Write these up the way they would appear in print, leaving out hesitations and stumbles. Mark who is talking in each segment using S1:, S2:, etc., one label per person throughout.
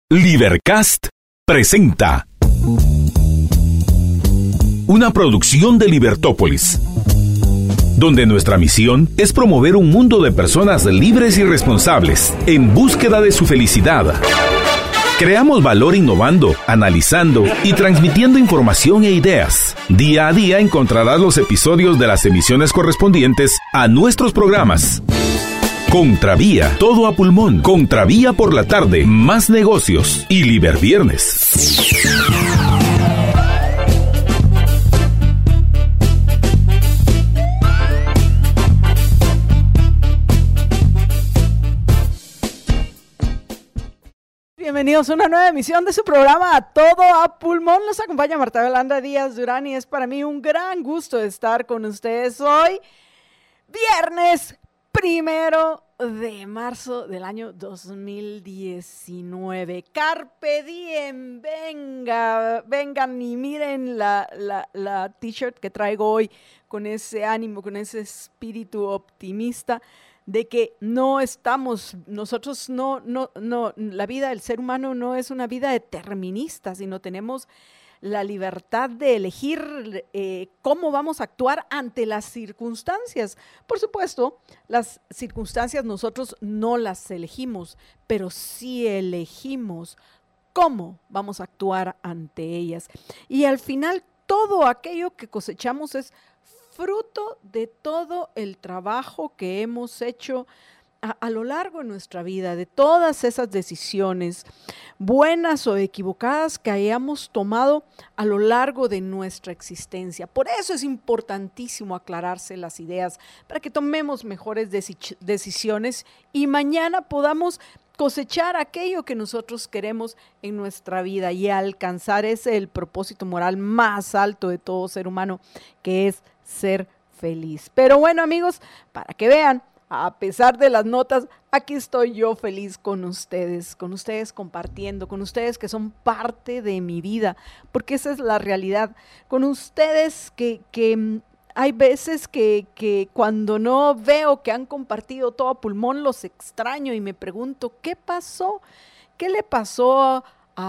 S1: Libercast presenta una producción de Libertópolis, donde nuestra misión es promover un mundo de personas libres y responsables en búsqueda de su felicidad. Creamos valor innovando, analizando y transmitiendo información e ideas. Día a día encontrarás los episodios de las emisiones correspondientes a nuestros programas. Contravía, todo a pulmón. Contravía por la tarde, más negocios y Liberviernes.
S2: Bienvenidos a una nueva emisión de su programa A Todo a Pulmón. Nos acompaña Marta Yolanda Díaz Durán y es para mí un gran gusto estar con ustedes hoy, viernes 1 de marzo del año 2019. Carpe diem, vengan y miren la t-shirt que traigo hoy con ese ánimo, con ese espíritu optimista de que la vida del ser humano no es una vida determinista, sino tenemos la libertad de elegir cómo vamos a actuar ante las circunstancias. Por supuesto, las circunstancias nosotros no las elegimos, pero sí elegimos cómo vamos a actuar ante ellas. Y al final, todo aquello que cosechamos es fruto de todo el trabajo que hemos hecho a lo largo de nuestra vida, de todas esas decisiones, buenas o equivocadas, que hayamos tomado a lo largo de nuestra existencia. Por eso es importantísimo aclararse las ideas, para que tomemos mejores decisiones y mañana podamos cosechar aquello que nosotros queremos en nuestra vida y alcanzar el propósito moral más alto de todo ser humano, que es ser feliz. Pero bueno, amigos, para que vean, a pesar de las notas, aquí estoy yo feliz con ustedes compartiendo, con ustedes que son parte de mi vida, porque esa es la realidad. Con ustedes que hay veces que cuando no veo que han compartido todo a pulmón, los extraño y me pregunto, ¿qué pasó? ¿Qué le pasó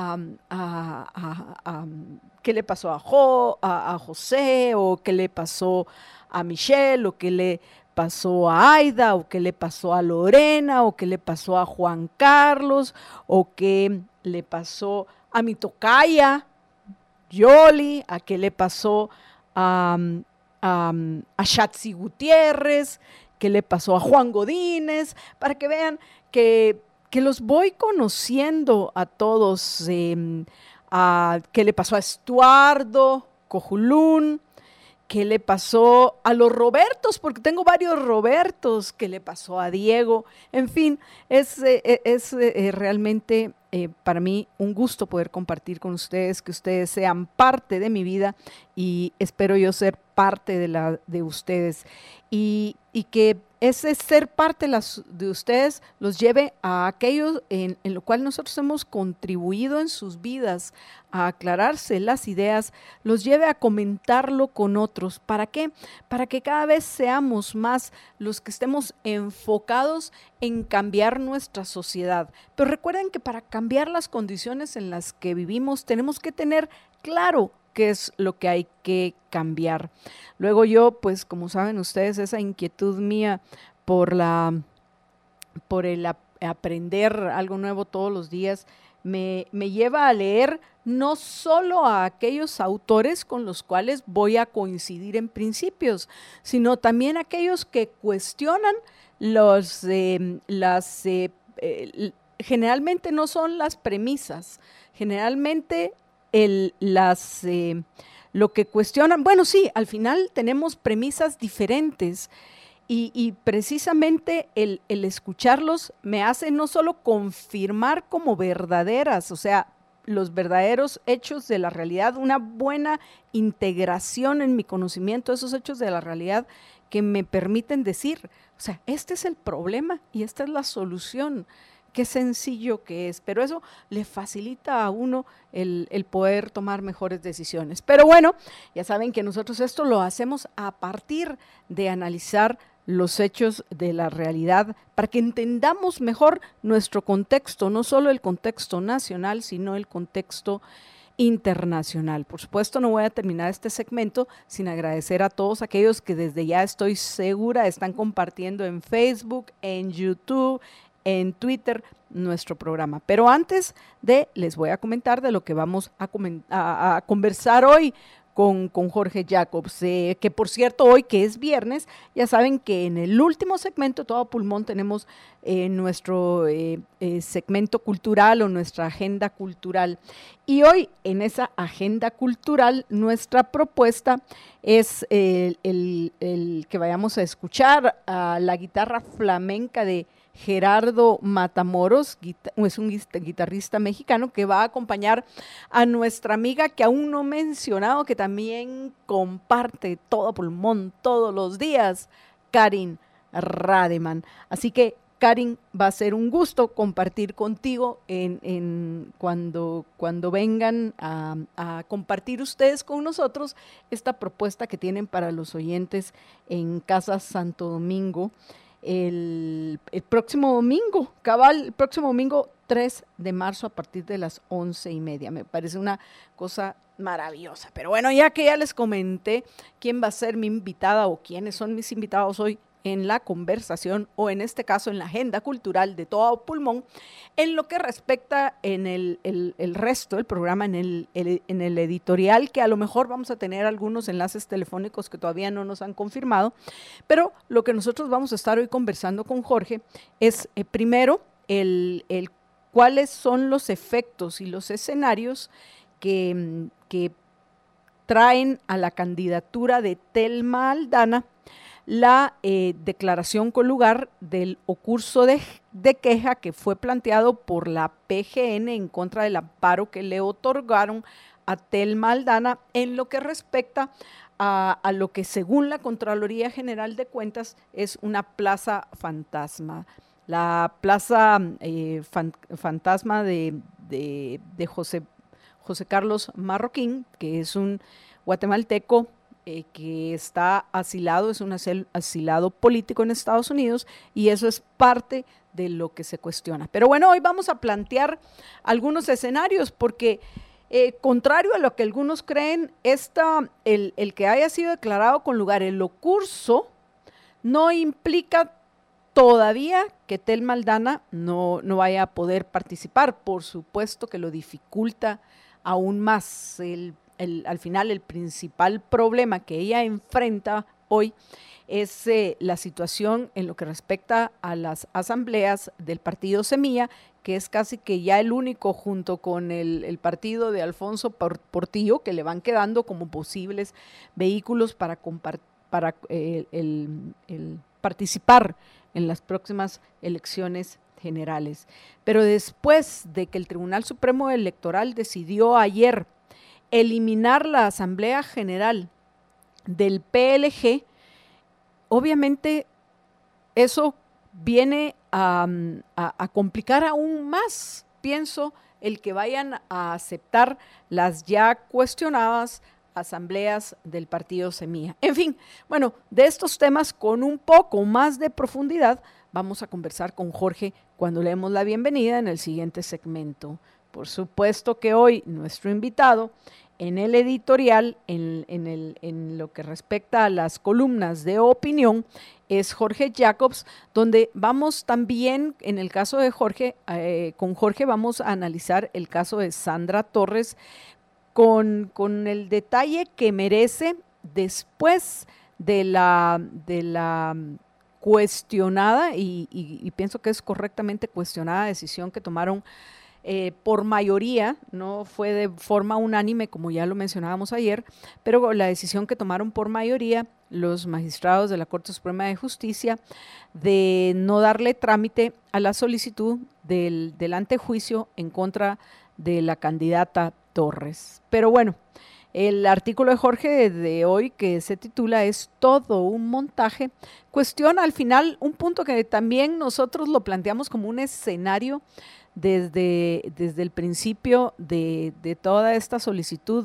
S2: qué le pasó a José, o qué le pasó a Michelle, o qué le pasó a Aida, o qué le pasó a Lorena, o qué le pasó a Juan Carlos, o qué le pasó a mi tocaya, Yoli, a qué le pasó a Shatsi Gutiérrez, qué le pasó a Juan Godínez, para que vean que los voy conociendo a todos, qué le pasó a Estuardo Cojulún, qué le pasó a los Robertos, porque tengo varios Robertos, qué le pasó a Diego, en fin, es realmente para mí un gusto poder compartir con ustedes, que ustedes sean parte de mi vida y espero yo ser parte de ustedes y que ese ser parte de ustedes los lleve a aquello en lo cual nosotros hemos contribuido en sus vidas, a aclararse las ideas, los lleve a comentarlo con otros. ¿Para qué? Para que cada vez seamos más los que estemos enfocados en cambiar nuestra sociedad. Pero recuerden que para cambiar las condiciones en las que vivimos tenemos que tener claro qué es lo que hay que cambiar. Luego yo, pues como saben ustedes, esa inquietud mía por el aprender algo nuevo todos los días, me lleva a leer no solo a aquellos autores con los cuales voy a coincidir en principios, sino también aquellos que cuestionan generalmente no son las premisas, generalmente lo que cuestionan, bueno, sí, al final tenemos premisas diferentes y precisamente el escucharlos me hace no solo confirmar como verdaderas, o sea, los verdaderos hechos de la realidad, una buena integración en mi conocimiento de esos hechos de la realidad que me permiten decir, o sea, este es el problema y esta es la solución. Qué sencillo que es, pero eso le facilita a uno el poder tomar mejores decisiones. Pero bueno, ya saben que nosotros esto lo hacemos a partir de analizar los hechos de la realidad, para que entendamos mejor nuestro contexto, no solo el contexto nacional, sino el contexto internacional. Por supuesto, no voy a terminar este segmento sin agradecer a todos aquellos que desde ya estoy segura están compartiendo en Facebook, en YouTube, en Twitter nuestro programa. Pero antes les voy a comentar de lo que vamos a conversar hoy con Jorge Jacobs, que por cierto hoy que es viernes, ya saben que en el último segmento, Todo Pulmón, tenemos nuestro segmento cultural o nuestra agenda cultural. Y hoy en esa agenda cultural nuestra propuesta es el que vayamos a escuchar a la guitarra flamenca de Gerardo Matamoros, es un guitarrista mexicano que va a acompañar a nuestra amiga que aún no he mencionado, que también comparte Todo Pulmón todos los días, Karin Rademan. Así que, Karin, va a ser un gusto compartir contigo cuando vengan a compartir ustedes con nosotros esta propuesta que tienen para los oyentes en Casa Santo Domingo. El próximo domingo, el próximo domingo 3 de marzo a partir de las 11:30. Me parece una cosa maravillosa. Pero bueno, ya que ya les comenté quién va a ser mi invitada o quiénes son mis invitados hoy en la conversación, o en este caso en la agenda cultural de Todo Pulmón, en lo que respecta en el resto del programa, en el editorial, que a lo mejor vamos a tener algunos enlaces telefónicos que todavía no nos han confirmado, pero lo que nosotros vamos a estar hoy conversando con Jorge es primero cuáles son los efectos y los escenarios que traen a la candidatura de Thelma Aldana la declaración con lugar del ocurso de queja que fue planteado por la PGN en contra del amparo que le otorgaron a Thelma Aldana en lo que respecta a lo que según la Contraloría General de Cuentas es una plaza fantasma. La plaza fantasma de José Carlos Marroquín, que es un guatemalteco que está asilado, es un asilado político en Estados Unidos, y eso es parte de lo que se cuestiona. Pero bueno, hoy vamos a plantear algunos escenarios, porque contrario a lo que algunos creen, el que haya sido declarado con lugar el ocurso no implica todavía que Thelma Aldana no vaya a poder participar. Por supuesto que lo dificulta aún más. Al final, el principal problema que ella enfrenta hoy es la situación en lo que respecta a las asambleas del partido Semilla, que es casi que ya el único, junto con el partido de Alfonso Portillo, que le van quedando como posibles vehículos para participar en las próximas elecciones generales. Pero después de que el Tribunal Supremo Electoral decidió ayer eliminar la Asamblea General del PLG, obviamente eso viene a complicar aún más, pienso, el que vayan a aceptar las ya cuestionadas asambleas del partido Semilla. En fin, bueno, de estos temas con un poco más de profundidad vamos a conversar con Jorge cuando le demos la bienvenida en el siguiente segmento. Por supuesto que hoy nuestro invitado en el editorial, en lo que respecta a las columnas de opinión, es Jorge Jacobs, donde vamos también, en el caso de Jorge, con Jorge vamos a analizar el caso de Sandra Torres con el detalle que merece después de la cuestionada, y pienso que es correctamente cuestionada, decisión que tomaron por mayoría, no fue de forma unánime como ya lo mencionábamos ayer, pero la decisión que tomaron por mayoría los magistrados de la Corte Suprema de Justicia de no darle trámite a la solicitud del antejuicio en contra de la candidata Torres. Pero bueno, el artículo de Jorge de hoy, que se titula "Es todo un montaje", cuestiona al final un punto que también nosotros lo planteamos como un escenario desde el principio de toda esta solicitud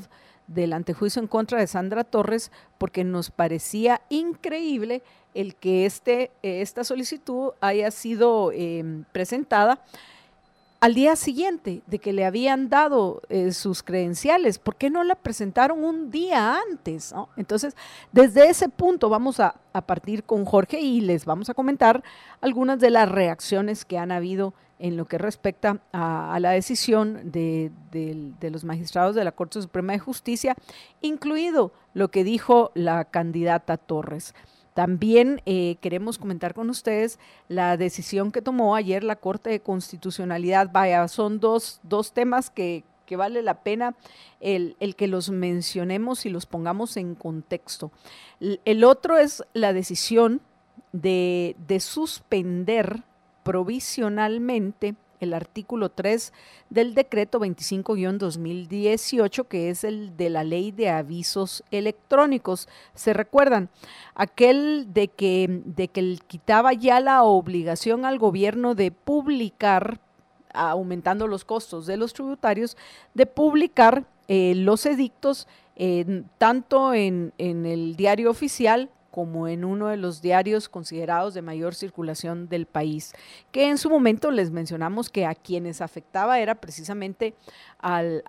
S2: del antejuicio en contra de Sandra Torres, porque nos parecía increíble el que esta solicitud haya sido presentada al día siguiente de que le habían dado sus credenciales. ¿Por qué no la presentaron un día antes, ¿no? Entonces, desde ese punto vamos a partir con Jorge y les vamos a comentar algunas de las reacciones que han habido en lo que respecta a la decisión de los magistrados de la Corte Suprema de Justicia, incluido lo que dijo la candidata Torres. También queremos comentar con ustedes la decisión que tomó ayer la Corte de Constitucionalidad. Vaya, son dos temas que vale la pena el que los mencionemos y los pongamos en contexto. El otro es la decisión de suspender provisionalmente el artículo 3 del decreto 25-2018, que es el de la ley de avisos electrónicos. ¿Se recuerdan? Aquel de que quitaba ya la obligación al gobierno de publicar, aumentando los costos de los tributarios, de publicar los edictos tanto en el diario oficial como en uno de los diarios considerados de mayor circulación del país, que en su momento les mencionamos que a quienes afectaba era precisamente al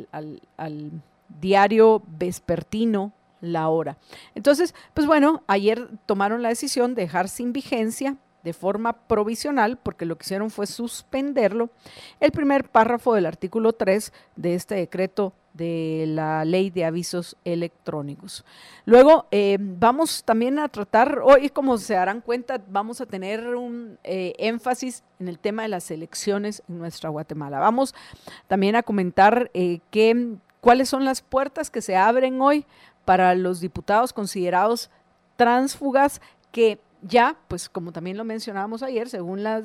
S2: diario vespertino La Hora. Entonces, pues bueno, ayer tomaron la decisión de dejar sin vigencia de forma provisional, porque lo que hicieron fue suspenderlo, el primer párrafo del artículo 3 de este decreto de la ley de avisos electrónicos. Luego vamos también a tratar, hoy como se darán cuenta, vamos a tener un énfasis en el tema de las elecciones en nuestra Guatemala. Vamos también a comentar cuáles son las puertas que se abren hoy para los diputados considerados tránsfugas que ya, pues como también lo mencionábamos ayer, según la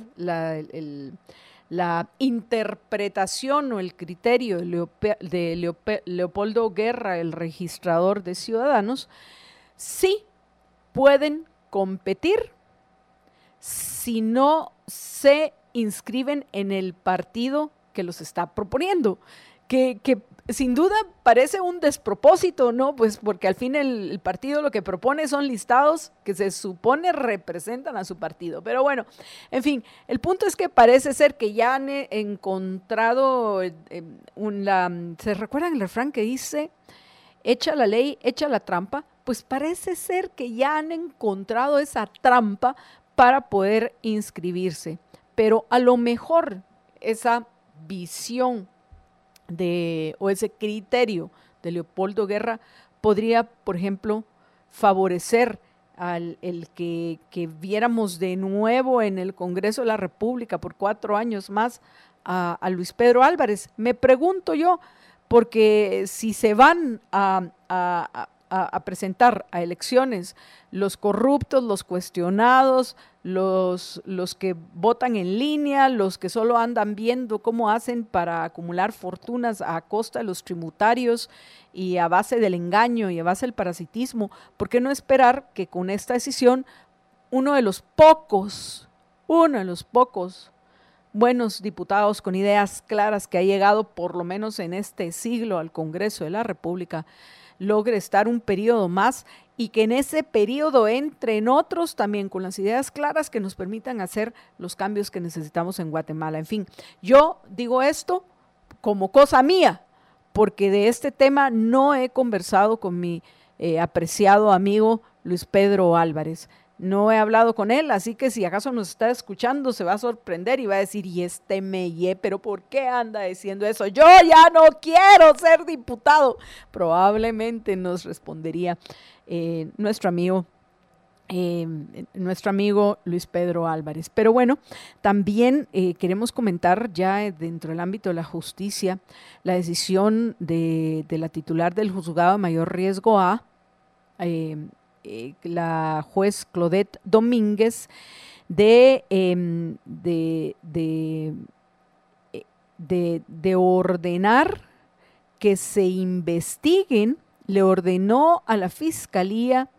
S2: interpretación o el criterio de Leopoldo Guerra, el registrador de ciudadanos, sí pueden competir si no se inscriben en el partido que los está proponiendo, que sin duda parece un despropósito, ¿no? Pues porque al fin el partido lo que propone son listados que se supone representan a su partido. Pero bueno, en fin, el punto es que parece ser que ya han encontrado ¿se recuerdan el refrán que dice, echa la ley, echa la trampa? Pues parece ser que ya han encontrado esa trampa para poder inscribirse. Pero a lo mejor esa visión o ese criterio de Leopoldo Guerra podría, por ejemplo, favorecer el que viéramos de nuevo en el Congreso de la República por 4 años más a Luis Pedro Álvarez. Me pregunto yo, porque si se van a presentar a elecciones los corruptos, los cuestionados, los que votan en línea, los que solo andan viendo cómo hacen para acumular fortunas a costa de los tributarios y a base del engaño y a base del parasitismo, ¿por qué no esperar que con esta decisión uno de los pocos buenos diputados con ideas claras que ha llegado por lo menos en este siglo al Congreso de la República logre estar un periodo más y que en ese periodo entren otros también con las ideas claras que nos permitan hacer los cambios que necesitamos en Guatemala? En fin, yo digo esto como cosa mía, porque de este tema no he conversado con mi apreciado amigo Luis Pedro Álvarez. No he hablado con él, así que si acaso nos está escuchando se va a sorprender y va a decir, y este Meye, pero ¿por qué anda diciendo eso? Yo ya no quiero ser diputado. Probablemente nos respondería nuestro amigo Luis Pedro Álvarez. Pero bueno, también queremos comentar ya dentro del ámbito de la justicia la decisión de la titular del Juzgado de Mayor Riesgo A, la juez Claudette Domínguez, de ordenar que se investiguen, le ordenó a la Fiscalía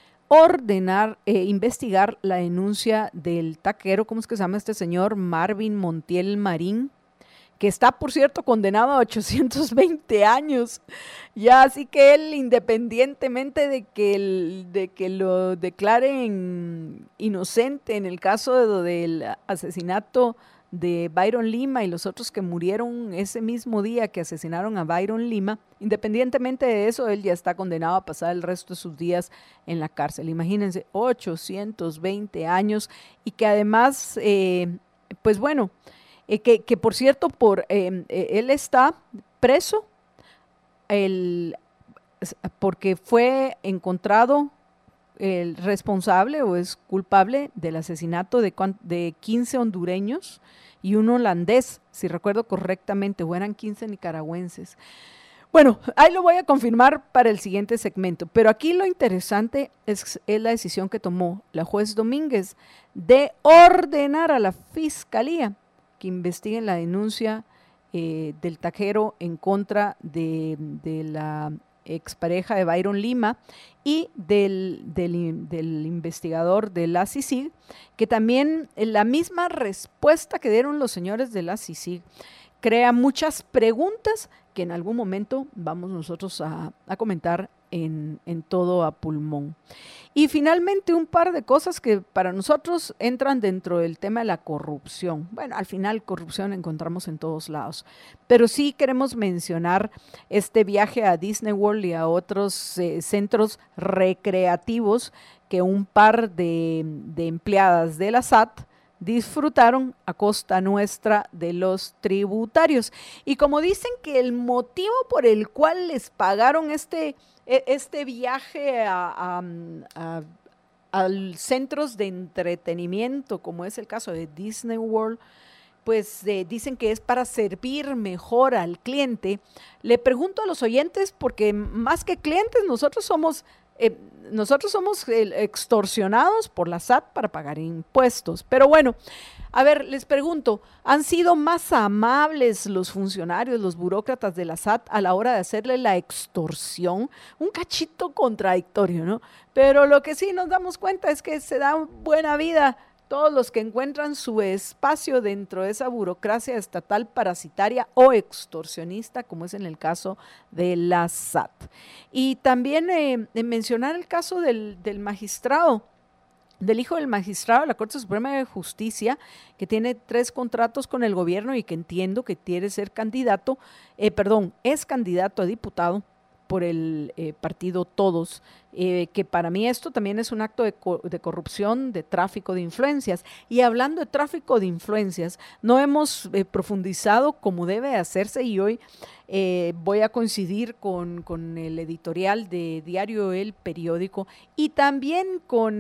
S2: investigar la denuncia del taquero, ¿cómo es que se llama este señor? Marvin Montiel Marín, que está, por cierto, condenado a 820 años. Ya, así que él, independientemente de que lo declaren inocente en el caso del asesinato de Byron Lima y los otros que murieron ese mismo día que asesinaron a Byron Lima, independientemente de eso, él ya está condenado a pasar el resto de sus días en la cárcel. Imagínense, 820 años y que además, pues bueno, que por cierto, él está preso porque fue encontrado el responsable o es culpable del asesinato de 15 hondureños y un holandés, si recuerdo correctamente, o eran 15 nicaragüenses. Bueno, ahí lo voy a confirmar para el siguiente segmento, pero aquí lo interesante es la decisión que tomó la juez Domínguez de ordenar a la fiscalía que investiguen la denuncia del taquero en contra de la expareja de Byron Lima y del investigador de la CICIG, que también la misma respuesta que dieron los señores de la CICIG crea muchas preguntas que en algún momento vamos nosotros a comentar en todo a pulmón. Y finalmente un par de cosas que para nosotros entran dentro del tema de la corrupción. Bueno, al final corrupción encontramos en todos lados, pero sí queremos mencionar este viaje a Disney World y a otros centros recreativos que un par de empleadas de la SAT disfrutaron a costa nuestra de los tributarios. Y como dicen que el motivo por el cual les pagaron este viaje a centros de entretenimiento, como es el caso de Disney World, pues dicen que es para servir mejor al cliente. Le pregunto a los oyentes, porque más que clientes, nosotros somos extorsionados por la SAT para pagar impuestos. Pero bueno, a ver, les pregunto, ¿han sido más amables los funcionarios, los burócratas de la SAT a la hora de hacerle la extorsión? Un cachito contradictorio, ¿no? Pero lo que sí nos damos cuenta es que se da buena vida todos los que encuentran su espacio dentro de esa burocracia estatal parasitaria o extorsionista, como es en el caso de la SAT. Y también mencionar el caso del magistrado, del hijo del magistrado de la Corte Suprema de Justicia, que tiene 3 contratos con el gobierno y que entiendo que quiere ser candidato, es candidato a diputado por el partido Todos, que para mí esto también es un acto de corrupción, de tráfico de influencias. Y hablando de tráfico de influencias, no hemos profundizado como debe hacerse, y hoy voy a coincidir con el editorial de Diario El Periódico y también con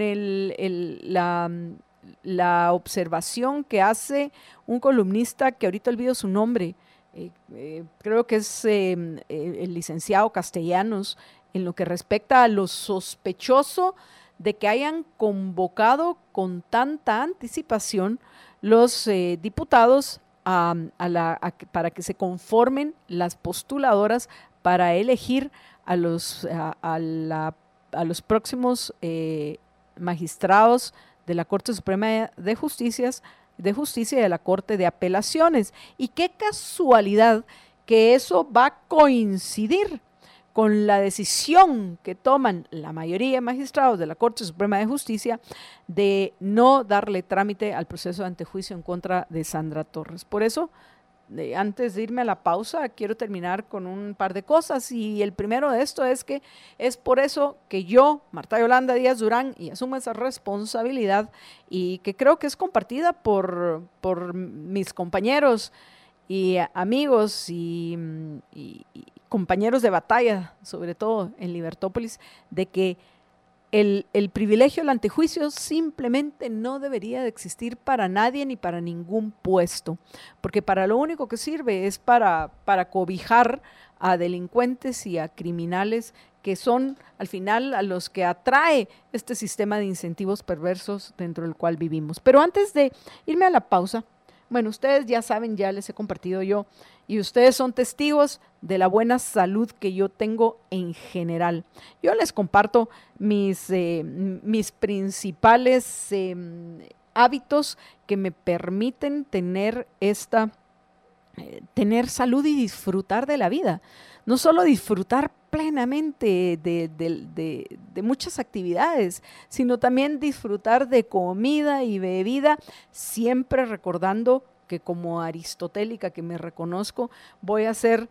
S2: la observación que hace un columnista que ahorita olvido su nombre, creo que es el licenciado Castellanos, en lo que respecta a lo sospechoso de que hayan convocado con tanta anticipación los diputados para que se conformen las postuladoras para elegir a los próximos magistrados de la Corte Suprema de Justicia y de la Corte de Apelaciones. Y qué casualidad que eso va a coincidir con la decisión que toman la mayoría de magistrados de la Corte Suprema de Justicia de no darle trámite al proceso de antejuicio en contra de Sandra Torres. Por eso, antes de irme a la pausa, quiero terminar con un par de cosas, y el primero de esto es que es por eso que yo, Marta Yolanda Díaz Durán, y asumo esa responsabilidad, y que creo que es compartida por mis compañeros y amigos y compañeros de batalla, sobre todo en Libertópolis, de que el privilegio del antejuicio simplemente no debería de existir para nadie ni para ningún puesto, porque para lo único que sirve es para cobijar a delincuentes y a criminales, que son al final a los que atrae este sistema de incentivos perversos dentro del cual vivimos. Pero antes de irme a la pausa, bueno, ustedes ya saben, ya les he compartido yo, y ustedes son testigos de la buena salud que yo tengo en general. Yo les comparto mis principales hábitos que me permiten tener esta tener salud y disfrutar de la vida. No solo disfrutar plenamente de muchas actividades, sino también disfrutar de comida y bebida, siempre recordando que como aristotélica que me reconozco, voy a seguir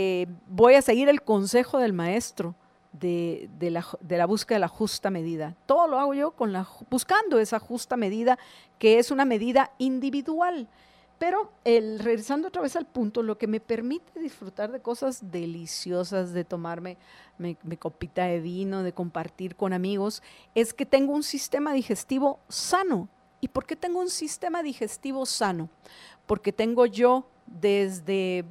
S2: el consejo del maestro de la búsqueda de la justa medida. Todo lo hago yo buscando esa justa medida, que es una medida individual. Pero regresando otra vez al punto, lo que me permite disfrutar de cosas deliciosas, de tomarme mi copita de vino, de compartir con amigos, es que tengo un sistema digestivo sano. ¿Y por qué tengo un sistema digestivo sano? Porque tengo yo desde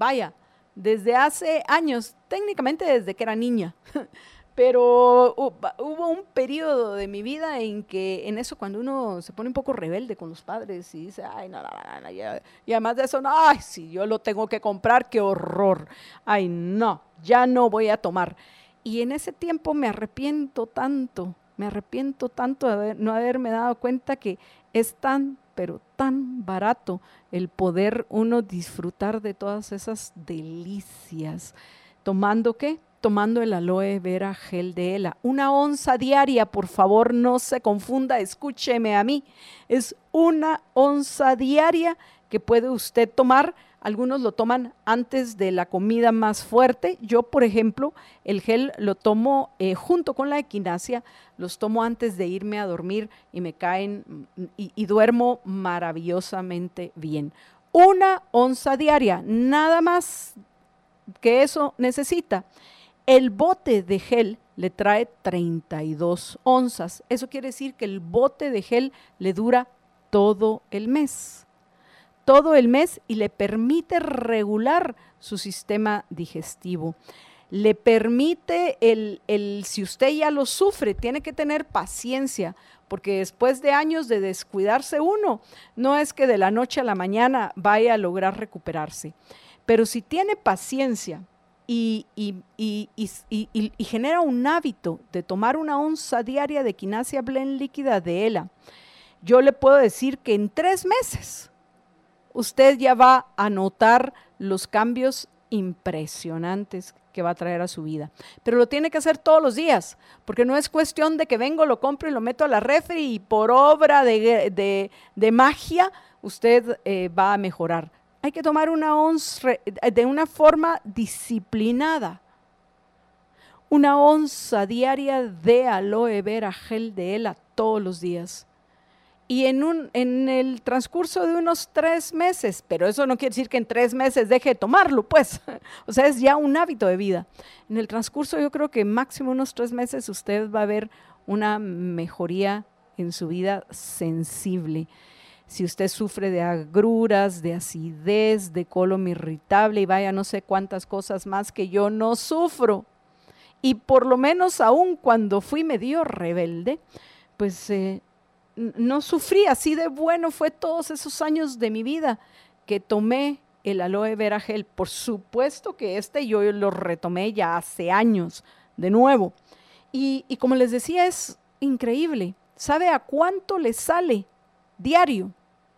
S2: hace años, técnicamente desde que era niña, pero hubo un periodo de mi vida en que en eso cuando uno se pone un poco rebelde con los padres y dice, ay, no, y además de eso, no, ay, si yo lo tengo que comprar, qué horror, ay, no, ya no voy a tomar. Y en ese tiempo me arrepiento tanto de no haberme dado cuenta que es pero tan barato el poder uno disfrutar de todas esas delicias. ¿Tomando qué? Tomando el aloe vera gel de ELA. 1 onza diaria, por favor, no se confunda, escúcheme a mí. Es 1 onza diaria que puede usted tomar. Algunos lo toman antes de la comida más fuerte. Yo, por ejemplo, el gel lo tomo junto con la equinacia, los tomo antes de irme a dormir y me caen y duermo maravillosamente bien. 1 onza diaria, nada más que eso necesita. El bote de gel le trae 32 onzas. Eso quiere decir que el bote de gel le dura todo el mes. Todo el mes, y le permite regular su sistema digestivo. Le permite, si usted ya lo sufre, tiene que tener paciencia, porque después de años de descuidarse uno, no es que de la noche a la mañana vaya a lograr recuperarse. Pero si tiene paciencia y genera un hábito de tomar 1 onza diaria de Equinacia Blend líquida de ELA, yo le puedo decir que en 3 meses usted ya va a notar los cambios impresionantes que va a traer a su vida. Pero lo tiene que hacer todos los días, porque no es cuestión de que vengo, lo compro y lo meto a la refri y por obra de magia usted va a mejorar. Hay que tomar 1 onza de una forma disciplinada. 1 onza diaria de aloe vera gel de ELA todos los días. Y en el transcurso de unos 3 meses, pero eso no quiere decir que en 3 meses deje de tomarlo, pues, o sea, es ya un hábito de vida. En el transcurso yo creo que máximo unos 3 meses usted va a ver una mejoría en su vida sensible. Si usted sufre de agruras, de acidez, de colon irritable y vaya no sé cuántas cosas más que yo no sufro, y por lo menos aún cuando fui medio rebelde, pues no sufrí, así de bueno fue todos esos años de mi vida que tomé el aloe vera gel. Por supuesto que yo lo retomé ya hace años de nuevo. Y como les decía, es increíble. ¿Sabe a cuánto le sale diario?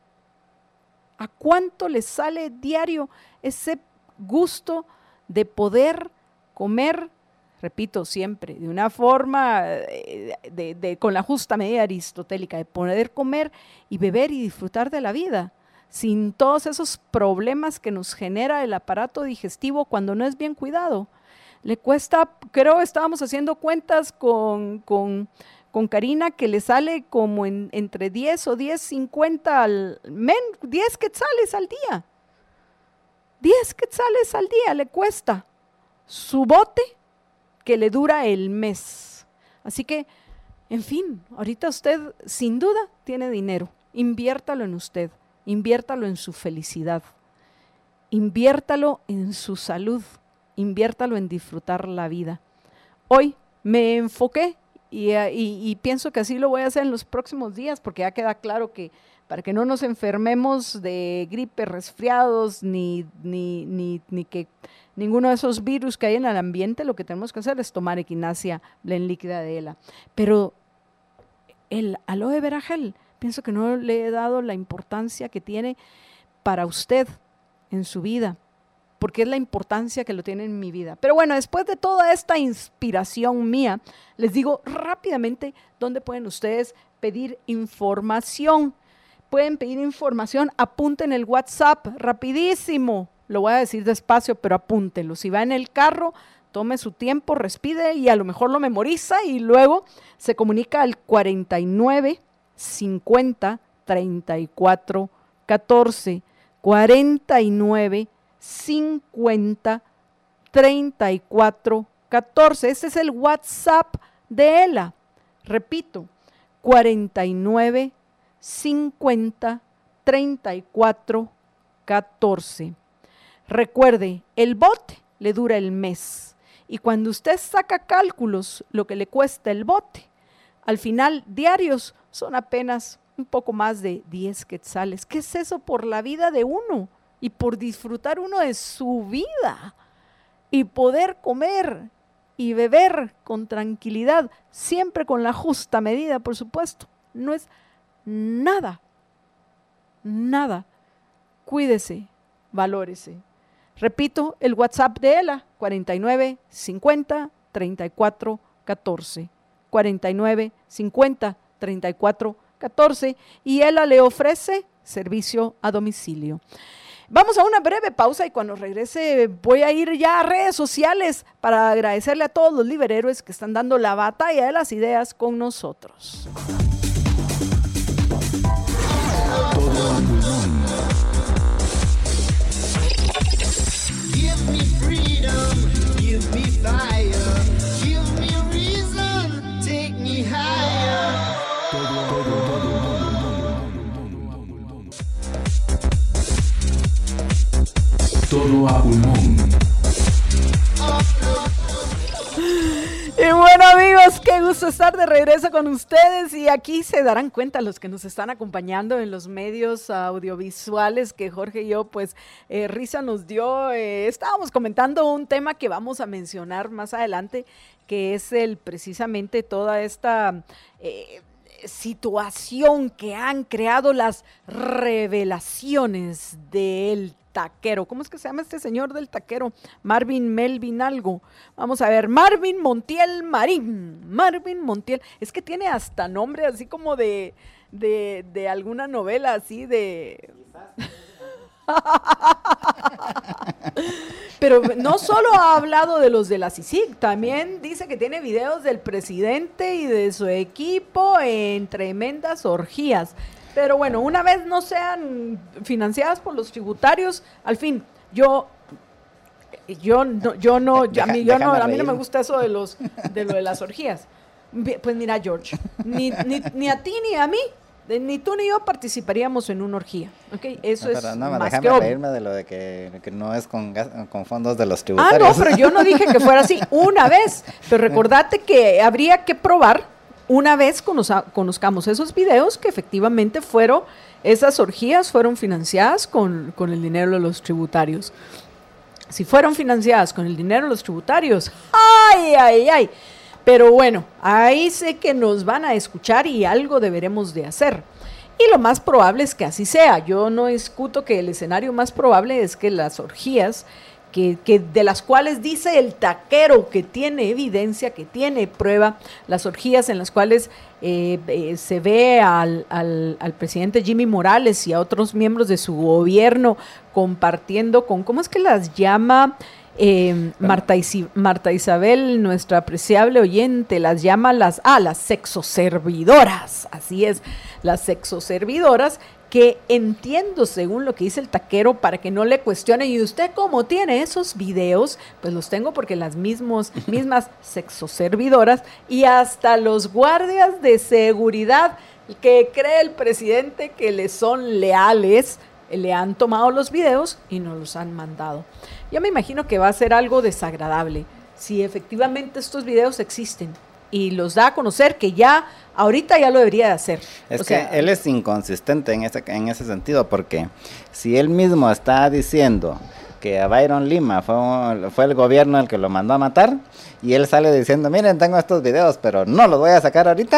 S2: ¿A cuánto le sale diario ese gusto de poder comer? Repito siempre, de una forma con la justa medida aristotélica, de poder comer y beber y disfrutar de la vida, sin todos esos problemas que nos genera el aparato digestivo cuando no es bien cuidado. Le cuesta, creo estábamos haciendo cuentas con Karina, que le sale como entre 10 o 10.50 10 quetzales al día. 10 quetzales al día le cuesta su bote que le dura el mes. Así que, en fin, ahorita usted sin duda tiene dinero. Inviértalo en usted, inviértalo en su felicidad, inviértalo en su salud, inviértalo en disfrutar la vida. Hoy me enfoqué y pienso que así lo voy a hacer en los próximos días, porque ya queda claro que para que no nos enfermemos de gripe, resfriados, ni que ninguno de esos virus que hay en el ambiente, lo que tenemos que hacer es tomar Equinacia Blend líquida de ELA. Pero el aloe vera gel, pienso que no le he dado la importancia que tiene para usted en su vida, porque es la importancia que lo tiene en mi vida. Pero bueno, después de toda esta inspiración mía, les digo rápidamente dónde pueden ustedes pedir información. Pueden pedir información, apunten el WhatsApp, rapidísimo. Lo voy a decir despacio, pero apúntenlo. Si va en el carro, tome su tiempo, respire y a lo mejor lo memoriza y luego se comunica al 49 50 34 14. 49 50 34 14. Este es el WhatsApp de ELA. Repito, 49 50 34 14. Recuerde, el bote le dura el mes y cuando usted saca cálculos lo que le cuesta el bote, al final diarios son apenas un poco más de 10 quetzales. ¿Qué es eso por la vida de uno y por disfrutar uno de su vida y poder comer y beber con tranquilidad, siempre con la justa medida, por supuesto? No es nada, nada. Cuídese, valórese. Repito, el WhatsApp de ELA, 49 50 34 14. 49 50 34 14. Y ELA le ofrece servicio a domicilio. Vamos a una breve pausa y cuando regrese voy a ir ya a redes sociales para agradecerle a todos los liberhéroes que están dando la batalla de las ideas con nosotros.
S3: Give me freedom, give me fire, give me reason, take me higher.
S1: Todo a pulmón.
S2: Y bueno, amigos, qué gusto estar de regreso con ustedes y aquí se darán cuenta los que nos están acompañando en los medios audiovisuales que Jorge y yo, pues, risa nos dio. Estábamos comentando un tema que vamos a mencionar más adelante, que es precisamente toda esta situación que han creado las revelaciones del taquero. ¿Cómo es que se llama este señor del taquero? Marvin Melvin algo. Vamos a ver, Marvin Montiel Marín. Marvin Montiel. Es que tiene hasta nombre así como de alguna novela así de... Pero no solo ha hablado de los de la CICIG, también dice que tiene videos del presidente y de su equipo en tremendas orgías. Pero bueno, una vez no sean financiadas por los tributarios, al fin, a mí no me gusta eso de lo de las orgías. Pues mira, George, ni a ti ni a mí, ni tú ni yo participaríamos en una orgía, ¿ok? Eso es más que obvio.
S4: Reírme de lo de que no es con fondos de los tributarios.
S2: Ah, no, pero yo no dije que fuera así, una vez. Pero recordate que habría que probar, una vez conozcamos esos videos, que efectivamente esas orgías fueron financiadas con el dinero de los tributarios. Si fueron financiadas con el dinero de los tributarios, ¡ay, ay, ay! Pero bueno, ahí sé que nos van a escuchar y algo deberemos de hacer. Y lo más probable es que así sea. Yo no discuto que el escenario más probable es que las orgías, que de las cuales dice el taquero que tiene evidencia, que tiene prueba, las orgías en las cuales se ve al presidente Jimmy Morales y a otros miembros de su gobierno compartiendo con, ¿cómo es que las llama? Marta Isabel, nuestra apreciable oyente, las llama las sexoservidoras, así es, las sexoservidoras, que entiendo según lo que dice el taquero, para que no le cuestionen, y usted cómo tiene esos videos, pues los tengo porque las mismas sexoservidoras y hasta los guardias de seguridad que cree el presidente que le son leales, le han tomado los videos y nos los han mandado. Yo me imagino que va a ser algo desagradable si efectivamente estos videos existen y los da a conocer, que ya ahorita ya lo debería de hacer.
S4: Es que él es inconsistente en ese sentido, porque si él mismo está diciendo que a Byron Lima fue el gobierno el que lo mandó a matar, y él sale diciendo, miren, tengo estos videos, pero no los voy a sacar ahorita,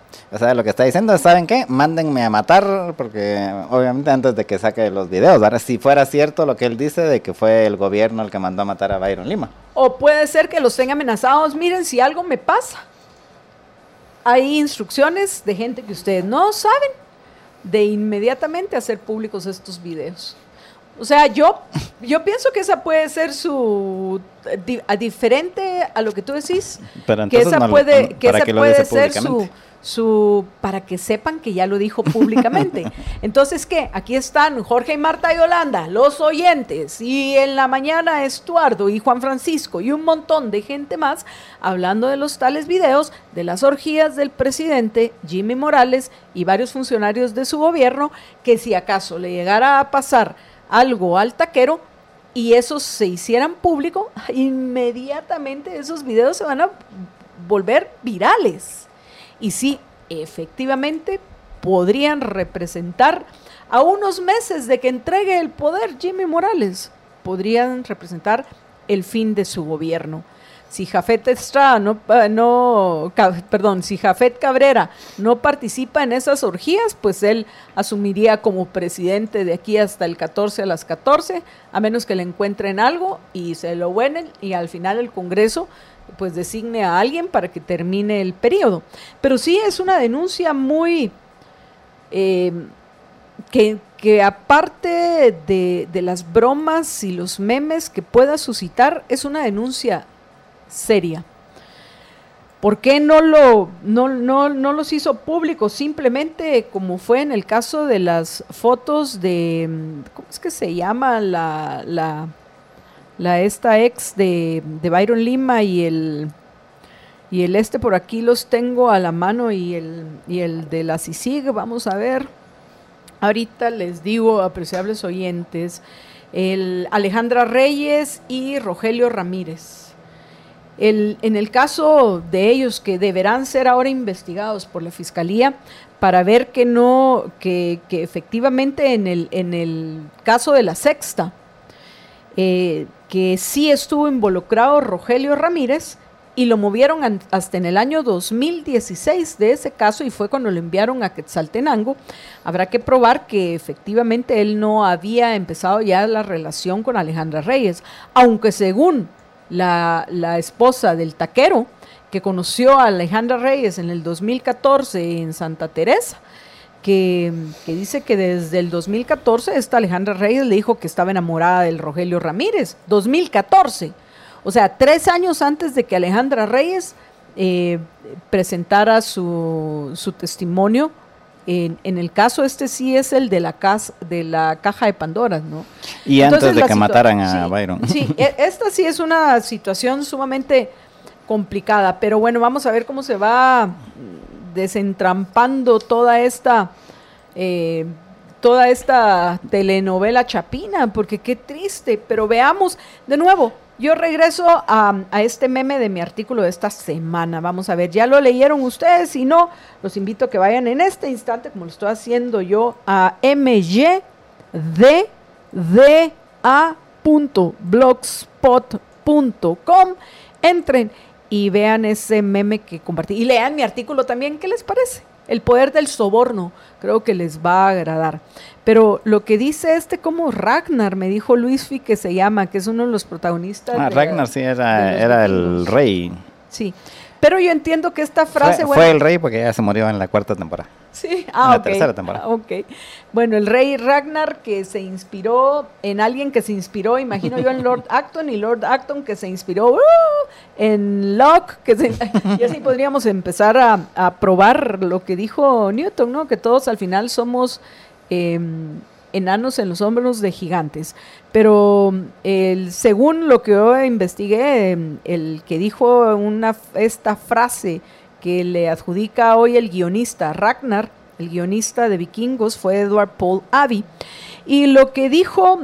S4: O sea, lo que está diciendo es, ¿saben qué? Mándenme a matar, porque obviamente antes de que saque los videos, ahora si fuera cierto lo que él dice de que fue el gobierno el que mandó a matar a Byron Lima.
S2: O puede ser que los tenga amenazados, miren, si algo me pasa. Hay instrucciones de gente que ustedes no saben de inmediatamente hacer públicos estos videos. O sea, yo pienso que esa puede ser diferente a lo que tú decís,
S4: Pero
S2: que
S4: entonces
S2: esa
S4: no,
S2: puede, que
S4: ¿para
S2: esa
S4: qué lo
S2: puede
S4: dice
S2: ser
S4: públicamente?
S2: para que sepan que ya lo dijo públicamente. Entonces, ¿qué? Aquí están Jorge y Marta Yolanda, los oyentes, y en la mañana Estuardo y Juan Francisco y un montón de gente más hablando de los tales videos, de las orgías del presidente Jimmy Morales y varios funcionarios de su gobierno, que si acaso le llegara a pasar algo al taquero y esos se hicieran público, inmediatamente esos videos se van a volver virales. Y sí, efectivamente, podrían representar a unos meses de que entregue el poder Jimmy Morales, podrían representar el fin de su gobierno. Si Jafet si Jafet Cabrera no participa en esas orgías, pues él asumiría como presidente de aquí hasta el 14 a las 14, a menos que le encuentren algo y se lo buenen y al final el Congreso pues designe a alguien para que termine el periodo. Pero sí es una denuncia muy que aparte de las bromas y los memes que pueda suscitar, es una denuncia seria. ¿Por qué no los hizo públicos? Simplemente como fue en el caso de las fotos de, ¿cómo es que se llama? Esta ex de Byron Lima y el por aquí los tengo a la mano y el de la CICIG, vamos a ver. Ahorita les digo, apreciables oyentes, Alejandra Reyes y Rogelio Ramírez. En el caso de ellos, que deberán ser ahora investigados por la Fiscalía para ver que efectivamente en el caso de La Sexta, que sí estuvo involucrado Rogelio Ramírez y lo movieron hasta en el año 2016 de ese caso y fue cuando lo enviaron a Quetzaltenango. Habrá que probar que efectivamente él no había empezado ya la relación con Alejandra Reyes, aunque según la esposa del taquero, que conoció a Alejandra Reyes en el 2014 en Santa Teresa, que dice que desde el 2014 esta Alejandra Reyes le dijo que estaba enamorada del Rogelio Ramírez. 2014, o sea, 3 años antes de que Alejandra Reyes presentara su testimonio. En el caso sí es el de la caja de Pandora, ¿no?
S4: Y
S2: entonces,
S4: antes de que mataran a Byron.
S2: Sí, esta sí es una situación sumamente complicada, pero bueno, vamos a ver cómo se va desentrampando toda esta telenovela chapina, porque qué triste. Pero veamos de nuevo. Yo regreso a este meme de mi artículo de esta semana. Vamos a ver, ya lo leyeron ustedes. Si no, los invito a que vayan en este instante, como lo estoy haciendo yo, a mydda.blogspot.com. Entren y vean ese meme que compartí. Y lean mi artículo también. ¿Qué les parece? El poder del soborno. Creo que les va a agradar. Pero lo que dice como Ragnar, me dijo Luisfi que se llama, que es uno de los protagonistas.
S4: Ragnar sí era el rey.
S2: Sí, pero yo entiendo que esta frase...
S4: Fue el rey porque ya se murió en la 4ª temporada.
S2: Sí,
S4: en la 3ª temporada.
S2: Ok. Bueno, el rey Ragnar, que se inspiró en alguien que se inspiró, imagino yo, en Lord Acton, y Lord Acton que se inspiró en Locke, y así podríamos empezar a probar lo que dijo Newton, ¿no? Que todos al final somos enanos en los hombros de gigantes. Pero según lo que yo investigué, el que dijo esta frase que le adjudica hoy el guionista Ragnar, el guionista de Vikingos, fue Edward Paul Abbey. Y lo que dijo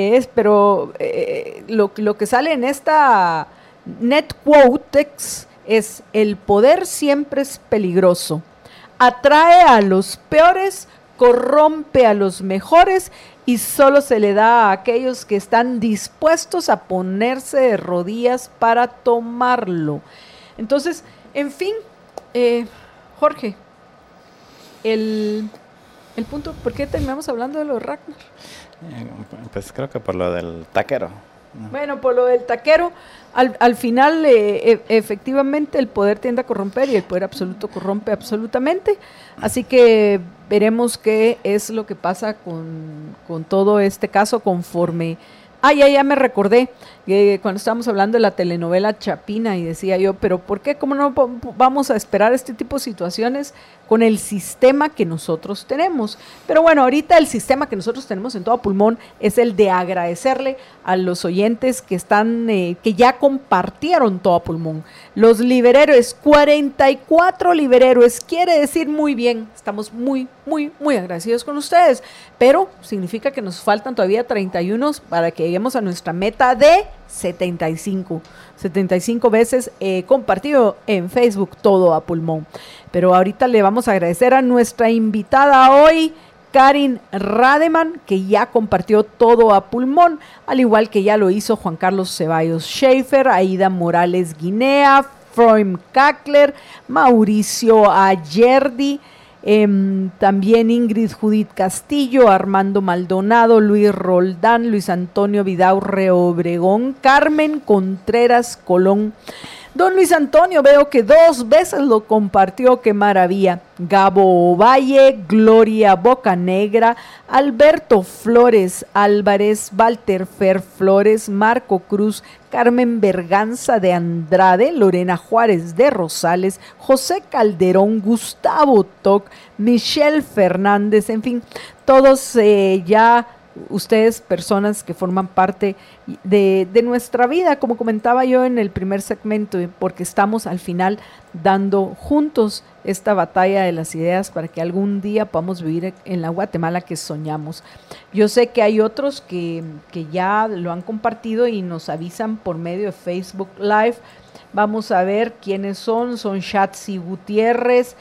S2: lo que sale en esta NetQuotex es: el poder siempre es peligroso, atrae a los peores, corrompe a los mejores y solo se le da a aquellos que están dispuestos a ponerse de rodillas para tomarlo. Entonces, en fin, Jorge, el punto, ¿por qué terminamos hablando de los Ragnar?
S4: Pues creo que por lo del taquero.
S2: Bueno, por lo del taquero, al final efectivamente el poder tiende a corromper y el poder absoluto corrompe absolutamente, así que veremos qué es lo que pasa con todo este caso conforme... ya me recordé cuando estábamos hablando de la telenovela Chapina y decía yo, pero ¿por qué? ¿Cómo no vamos a esperar este tipo de situaciones con el sistema que nosotros tenemos? Pero bueno, ahorita el sistema que nosotros tenemos en Todo Pulmón es el de agradecerle a los oyentes que están, que ya compartieron Todo Pulmón. Los liberhéroes, 44 liberhéroes, quiere decir muy bien, estamos muy, muy, muy agradecidos con ustedes, pero significa que nos faltan todavía 31 para que lleguemos a nuestra meta de 75 veces compartido en Facebook Todo a Pulmón. Pero ahorita le vamos a agradecer a nuestra invitada hoy, Karin Rademan, que ya compartió Todo a Pulmón, al igual que ya lo hizo Juan Carlos Ceballos Schaefer, Aida Morales Guinea, Freud Kackler, Mauricio Ayerdi, también Ingrid Judith Castillo, Armando Maldonado, Luis Roldán, Luis Antonio Vidaurre Obregón, Carmen Contreras Colón. Don Luis Antonio veo que 2 veces lo compartió, qué maravilla. Gabo Ovalle, Gloria Bocanegra, Alberto Flores Álvarez, Walter Fer Flores, Marco Cruz, Carmen Berganza de Andrade, Lorena Juárez de Rosales, José Calderón, Gustavo Toc, Michelle Fernández, en fin, todos ya... ustedes, personas que forman parte de nuestra vida, como comentaba yo en el primer segmento, porque estamos al final dando juntos esta batalla de las ideas para que algún día podamos vivir en la Guatemala que soñamos. Yo sé que hay otros que ya lo han compartido y nos avisan por medio de Facebook Live. Vamos a ver quiénes son Shatsi Gutiérrez.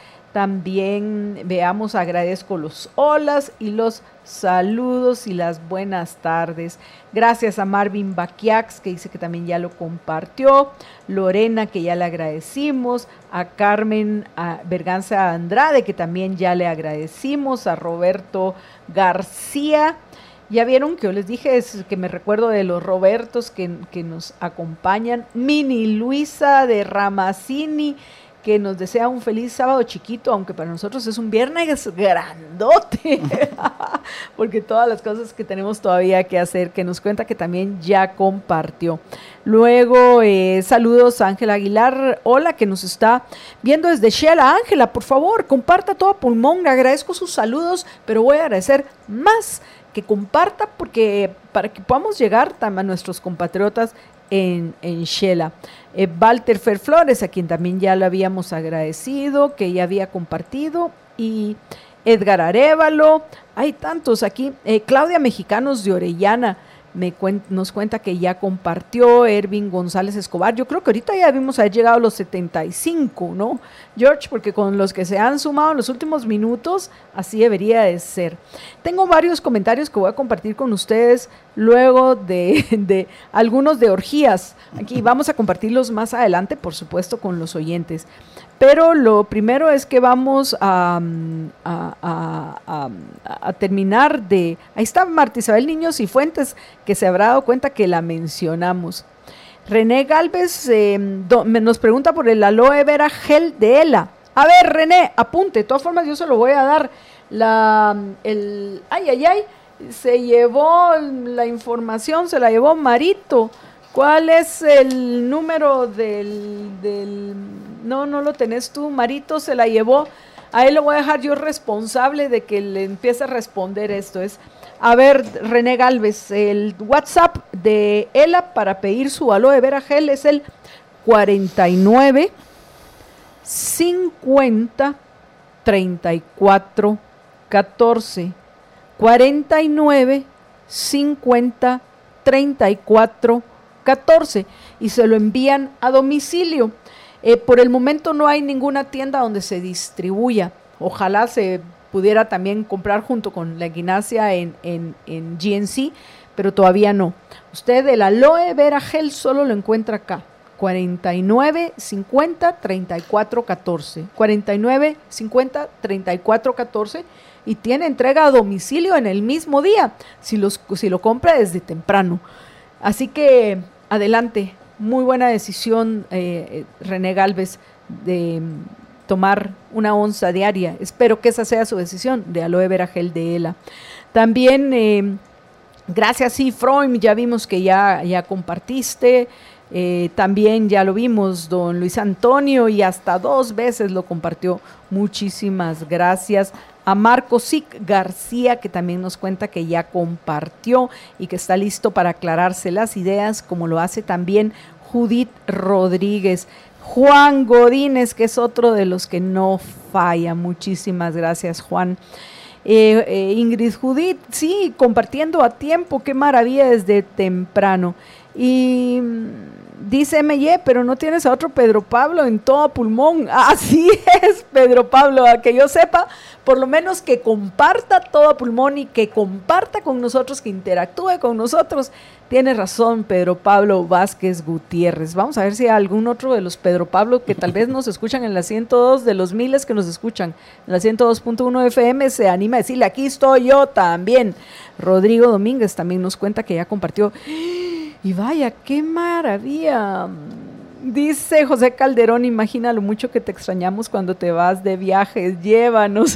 S2: También veamos, agradezco los holas y los saludos y las buenas tardes. Gracias a Marvin Baquiax, que dice que también ya lo compartió. Lorena, que ya le agradecimos. A Carmen Berganza Andrade, que también ya le agradecimos. A Roberto García. Ya vieron que yo les dije que me recuerdo de los Robertos que nos acompañan. Mini Luisa de Ramacini, que nos desea un feliz sábado chiquito, aunque para nosotros es un viernes grandote, porque todas las cosas que tenemos todavía que hacer, que nos cuenta que también ya compartió. Luego, saludos a Ángela Aguilar, hola, que nos está viendo desde Shela. Ángela, por favor, comparta Todo a Pulmón, le agradezco sus saludos, pero voy a agradecer más que comparta, porque para que podamos llegar a nuestros compatriotas en Shela. Walter Fer Flores, a quien también ya le habíamos agradecido, que ya había compartido, y Edgar Arévalo, hay tantos aquí. Claudia Mexicanos de Orellana nos cuenta que ya compartió. Ervin González Escobar, yo creo que ahorita ya debimos haber llegado a los 75, ¿no, George? Porque con los que se han sumado en los últimos minutos, así debería de ser. Tengo varios comentarios que voy a compartir con ustedes luego de algunos de orgías. Aquí vamos a compartirlos más adelante, por supuesto, con los oyentes. Pero lo primero es que vamos a terminar de... Ahí está Marta Isabel Niños y Fuentes, que se habrá dado cuenta que la mencionamos. René Galvez nos pregunta por el aloe vera gel de ELA. A ver, René, apunte. De todas formas, yo se lo voy a dar. Se llevó la información, se la llevó Marito. ¿Cuál es el número del... No lo tenés tú, Marito se la llevó. A él lo voy a dejar yo responsable de que le empiece a responder esto. A ver, René Galvez, el WhatsApp de ELA para pedir su aloe vera gel es el 49 50 34 14. 49 50 34 14 y se lo envían a domicilio. Por el momento no hay ninguna tienda donde se distribuya. Ojalá se pudiera también comprar junto con la equinacia en GNC, pero todavía no. Usted el aloe vera gel solo lo encuentra acá. 49 50 34 14. 49 50 34 14 y tiene entrega a domicilio en el mismo día, si lo compra desde temprano. Así que adelante, muy buena decisión, René Galvez, de tomar 1 onza diaria. Espero que esa sea su decisión, de aloe vera gel de ELA. También, gracias, sí, Freud, ya vimos que ya compartiste. También ya lo vimos, don Luis Antonio, y hasta 2 veces lo compartió. Muchísimas gracias. A Marco Sic García, que también nos cuenta que ya compartió y que está listo para aclararse las ideas, como lo hace también Judith Rodríguez. Juan Godínez, que es otro de los que no falla. Muchísimas gracias, Juan. Ingrid Judith, sí, compartiendo a tiempo, qué maravilla, desde temprano. Y dice M.Y., pero no tienes a otro Pedro Pablo en todo pulmón. Así es, Pedro Pablo, a que yo sepa, por lo menos que comparta todo pulmón y que comparta con nosotros, que interactúe con nosotros. Tienes razón, Pedro Pablo Vázquez Gutiérrez. Vamos a ver si hay algún otro de los Pedro Pablo que tal vez nos escuchan en la 102, de los miles que nos escuchan en la 102.1 FM, se anima a decirle, aquí estoy yo también. Rodrigo Domínguez también nos cuenta que ya compartió. Y vaya, qué maravilla. Dice José Calderón, imagina lo mucho que te extrañamos cuando te vas de viajes, llévanos.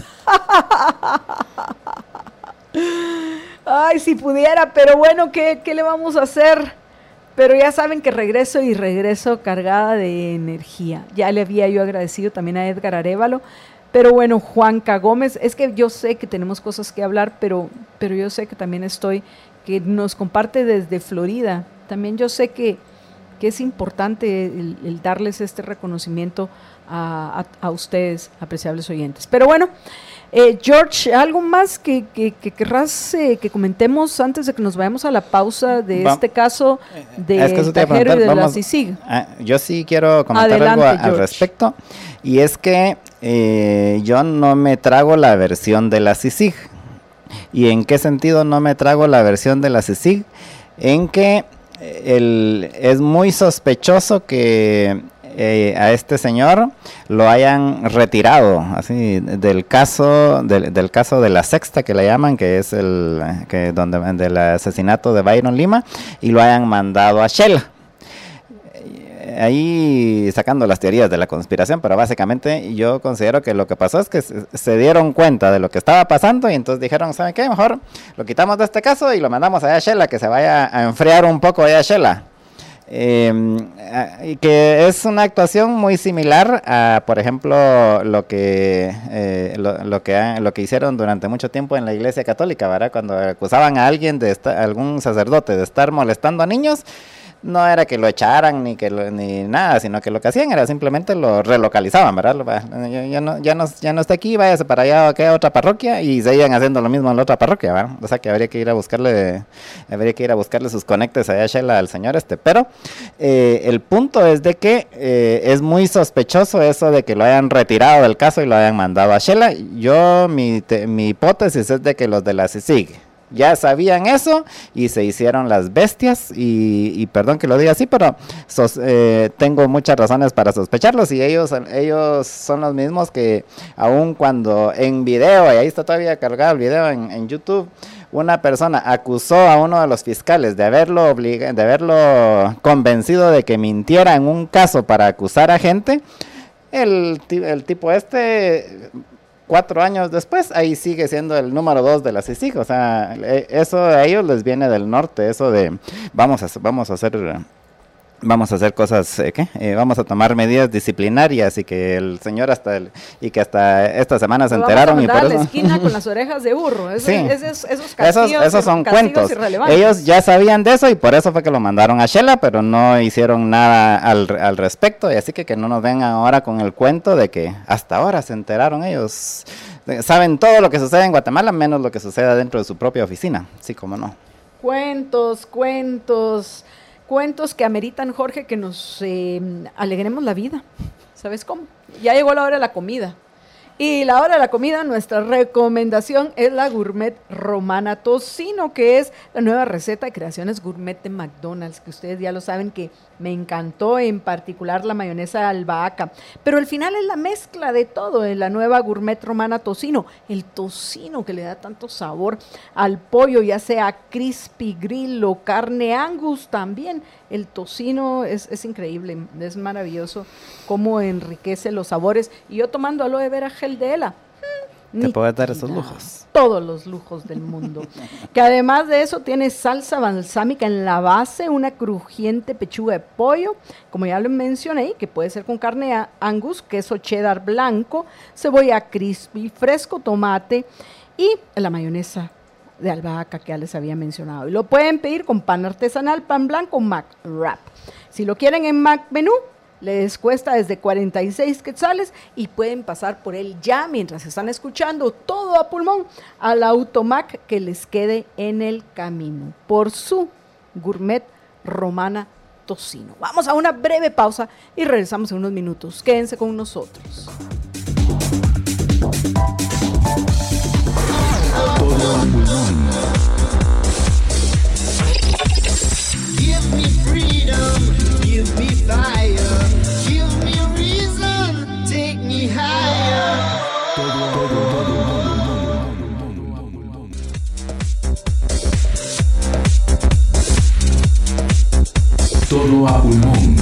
S2: Ay, si pudiera, pero bueno, ¿qué le vamos a hacer? Pero ya saben que regreso cargada de energía. Ya le había yo agradecido también a Edgar Arévalo. Pero bueno, Juanca Gómez, es que yo sé que tenemos cosas que hablar, pero yo sé que también que nos comparte desde Florida. También yo sé que es importante el darles este reconocimiento a ustedes, apreciables oyentes. Pero bueno, George, ¿algo más que querrás que comentemos antes de que nos vayamos a la pausa de este caso de Tajero y de la CICIG?
S4: Yo sí quiero comentar algo al respecto, y es que yo no me trago la versión de la CICIG. ¿Y en qué sentido no me trago la versión de la CICIG? En que es muy sospechoso que a este señor lo hayan retirado así del caso de la sexta, que le llaman, que es del asesinato de Byron Lima, y lo hayan mandado a Shela. Ahí sacando las teorías de la conspiración, pero básicamente yo considero que lo que pasó es que se dieron cuenta de lo que estaba pasando y entonces dijeron, ¿saben qué? Mejor lo quitamos de este caso y lo mandamos allá a Shela, que se vaya a enfriar un poco allá a Shela. Y que es una actuación muy similar a, por ejemplo, lo que hicieron durante mucho tiempo en la Iglesia Católica, ¿verdad? Cuando acusaban a alguien algún sacerdote de estar molestando a niños, no era que lo echaran ni nada, sino que lo que hacían era simplemente lo relocalizaban, ¿verdad? Ya no está aquí, váyase para allá a otra parroquia, y seguían haciendo lo mismo en la otra parroquia, ¿verdad? O sea que habría que ir a buscarle sus conectes allá a Shela al señor pero el punto es de que es muy sospechoso eso de que lo hayan retirado del caso y lo hayan mandado a Shela. Mi hipótesis es de que los de la CICIG ya sabían eso y se hicieron las bestias, y perdón que lo diga así, pero tengo muchas razones para sospecharlos, y ellos son los mismos que aun cuando en video, y ahí está todavía cargado el video en YouTube, una persona acusó a uno de los fiscales de haberlo convencido de que mintiera en un caso para acusar a gente, el tipo 4 años después, ahí sigue siendo el número 2 de la CICIG. O sea, eso a ellos les viene del norte, eso de vamos a hacer cosas, vamos a tomar medidas disciplinarias, y que el señor hasta esta semana se enteraron, y por eso
S2: a la esquina con las orejas de burro.
S4: Esos son cuentos. Ellos ya sabían de eso y por eso fue que lo mandaron a Shela, pero no hicieron nada al respecto, y así que no nos vengan ahora con el cuento de que hasta ahora se enteraron ellos. Saben todo lo que sucede en Guatemala, menos lo que sucede dentro de su propia oficina. Sí, cómo no.
S2: Cuentos que ameritan, Jorge, que nos alegremos la vida. ¿Sabes cómo? Ya llegó la hora de la comida. Y la hora de la comida, nuestra recomendación es la Gourmet Romana Tocino, que es la nueva receta de creaciones gourmet de McDonald's, que ustedes ya lo saben que Me encantó, en particular la mayonesa de albahaca. Pero al final es la mezcla de todo, de la nueva gourmet romana tocino. El tocino que le da tanto sabor al pollo, ya sea crispy grill o carne angus también. El tocino es increíble, es maravilloso cómo enriquece los sabores. Y yo tomando aloe vera gel de Ela.
S4: Te puedes dar esos
S2: Nada,
S4: lujos.
S2: todos los lujos del mundo. Que además de eso tiene salsa balsámica en la base, una crujiente pechuga de pollo, como ya lo mencioné, que puede ser con carne angus, queso cheddar blanco, cebolla crispy, fresco tomate y la mayonesa de albahaca que ya les había mencionado. Y lo pueden pedir con pan artesanal, pan blanco, Mac Wrap. Si lo quieren en Mac Menú, les cuesta desde 46 quetzales y pueden pasar por él ya mientras están escuchando todo a pulmón al Automac que les quede en el camino por su gourmet romana tocino. Vamos a una breve pausa y regresamos en unos minutos. Quédense con nosotros.
S1: Todo a pulmón.
S3: Give me freedom, give me fire, give me reason, take me higher.
S1: Todo a pulmón.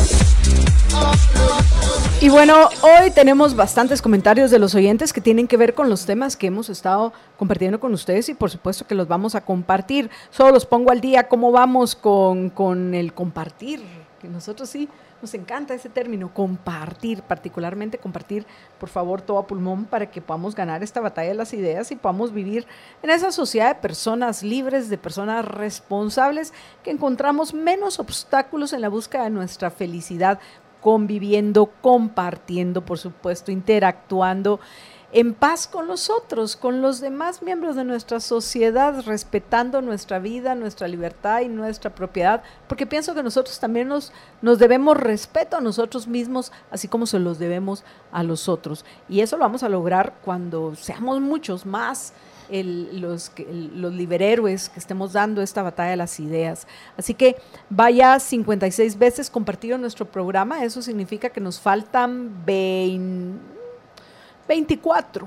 S2: Y bueno, hoy tenemos bastantes comentarios de los oyentes que tienen que ver con los temas que hemos estado compartiendo con ustedes y por supuesto que los vamos a compartir. Solo los pongo al día cómo vamos con el compartir, que nosotros sí nos encanta ese término, compartir, particularmente compartir, por favor, todo a pulmón para que podamos ganar esta batalla de las ideas y podamos vivir en esa sociedad de personas libres, de personas responsables, que encontramos menos obstáculos en la búsqueda de nuestra felicidad, conviviendo, compartiendo, por supuesto, interactuando en paz con los otros, con los demás miembros de nuestra sociedad, respetando nuestra vida, nuestra libertad y nuestra propiedad, porque pienso que nosotros también nos debemos respeto a nosotros mismos, así como se los debemos a los otros. Y eso lo vamos a lograr cuando seamos muchos más los liberhéroes que estemos dando esta batalla de las ideas. Así que vaya 56 veces compartido nuestro programa, eso significa que nos faltan 24.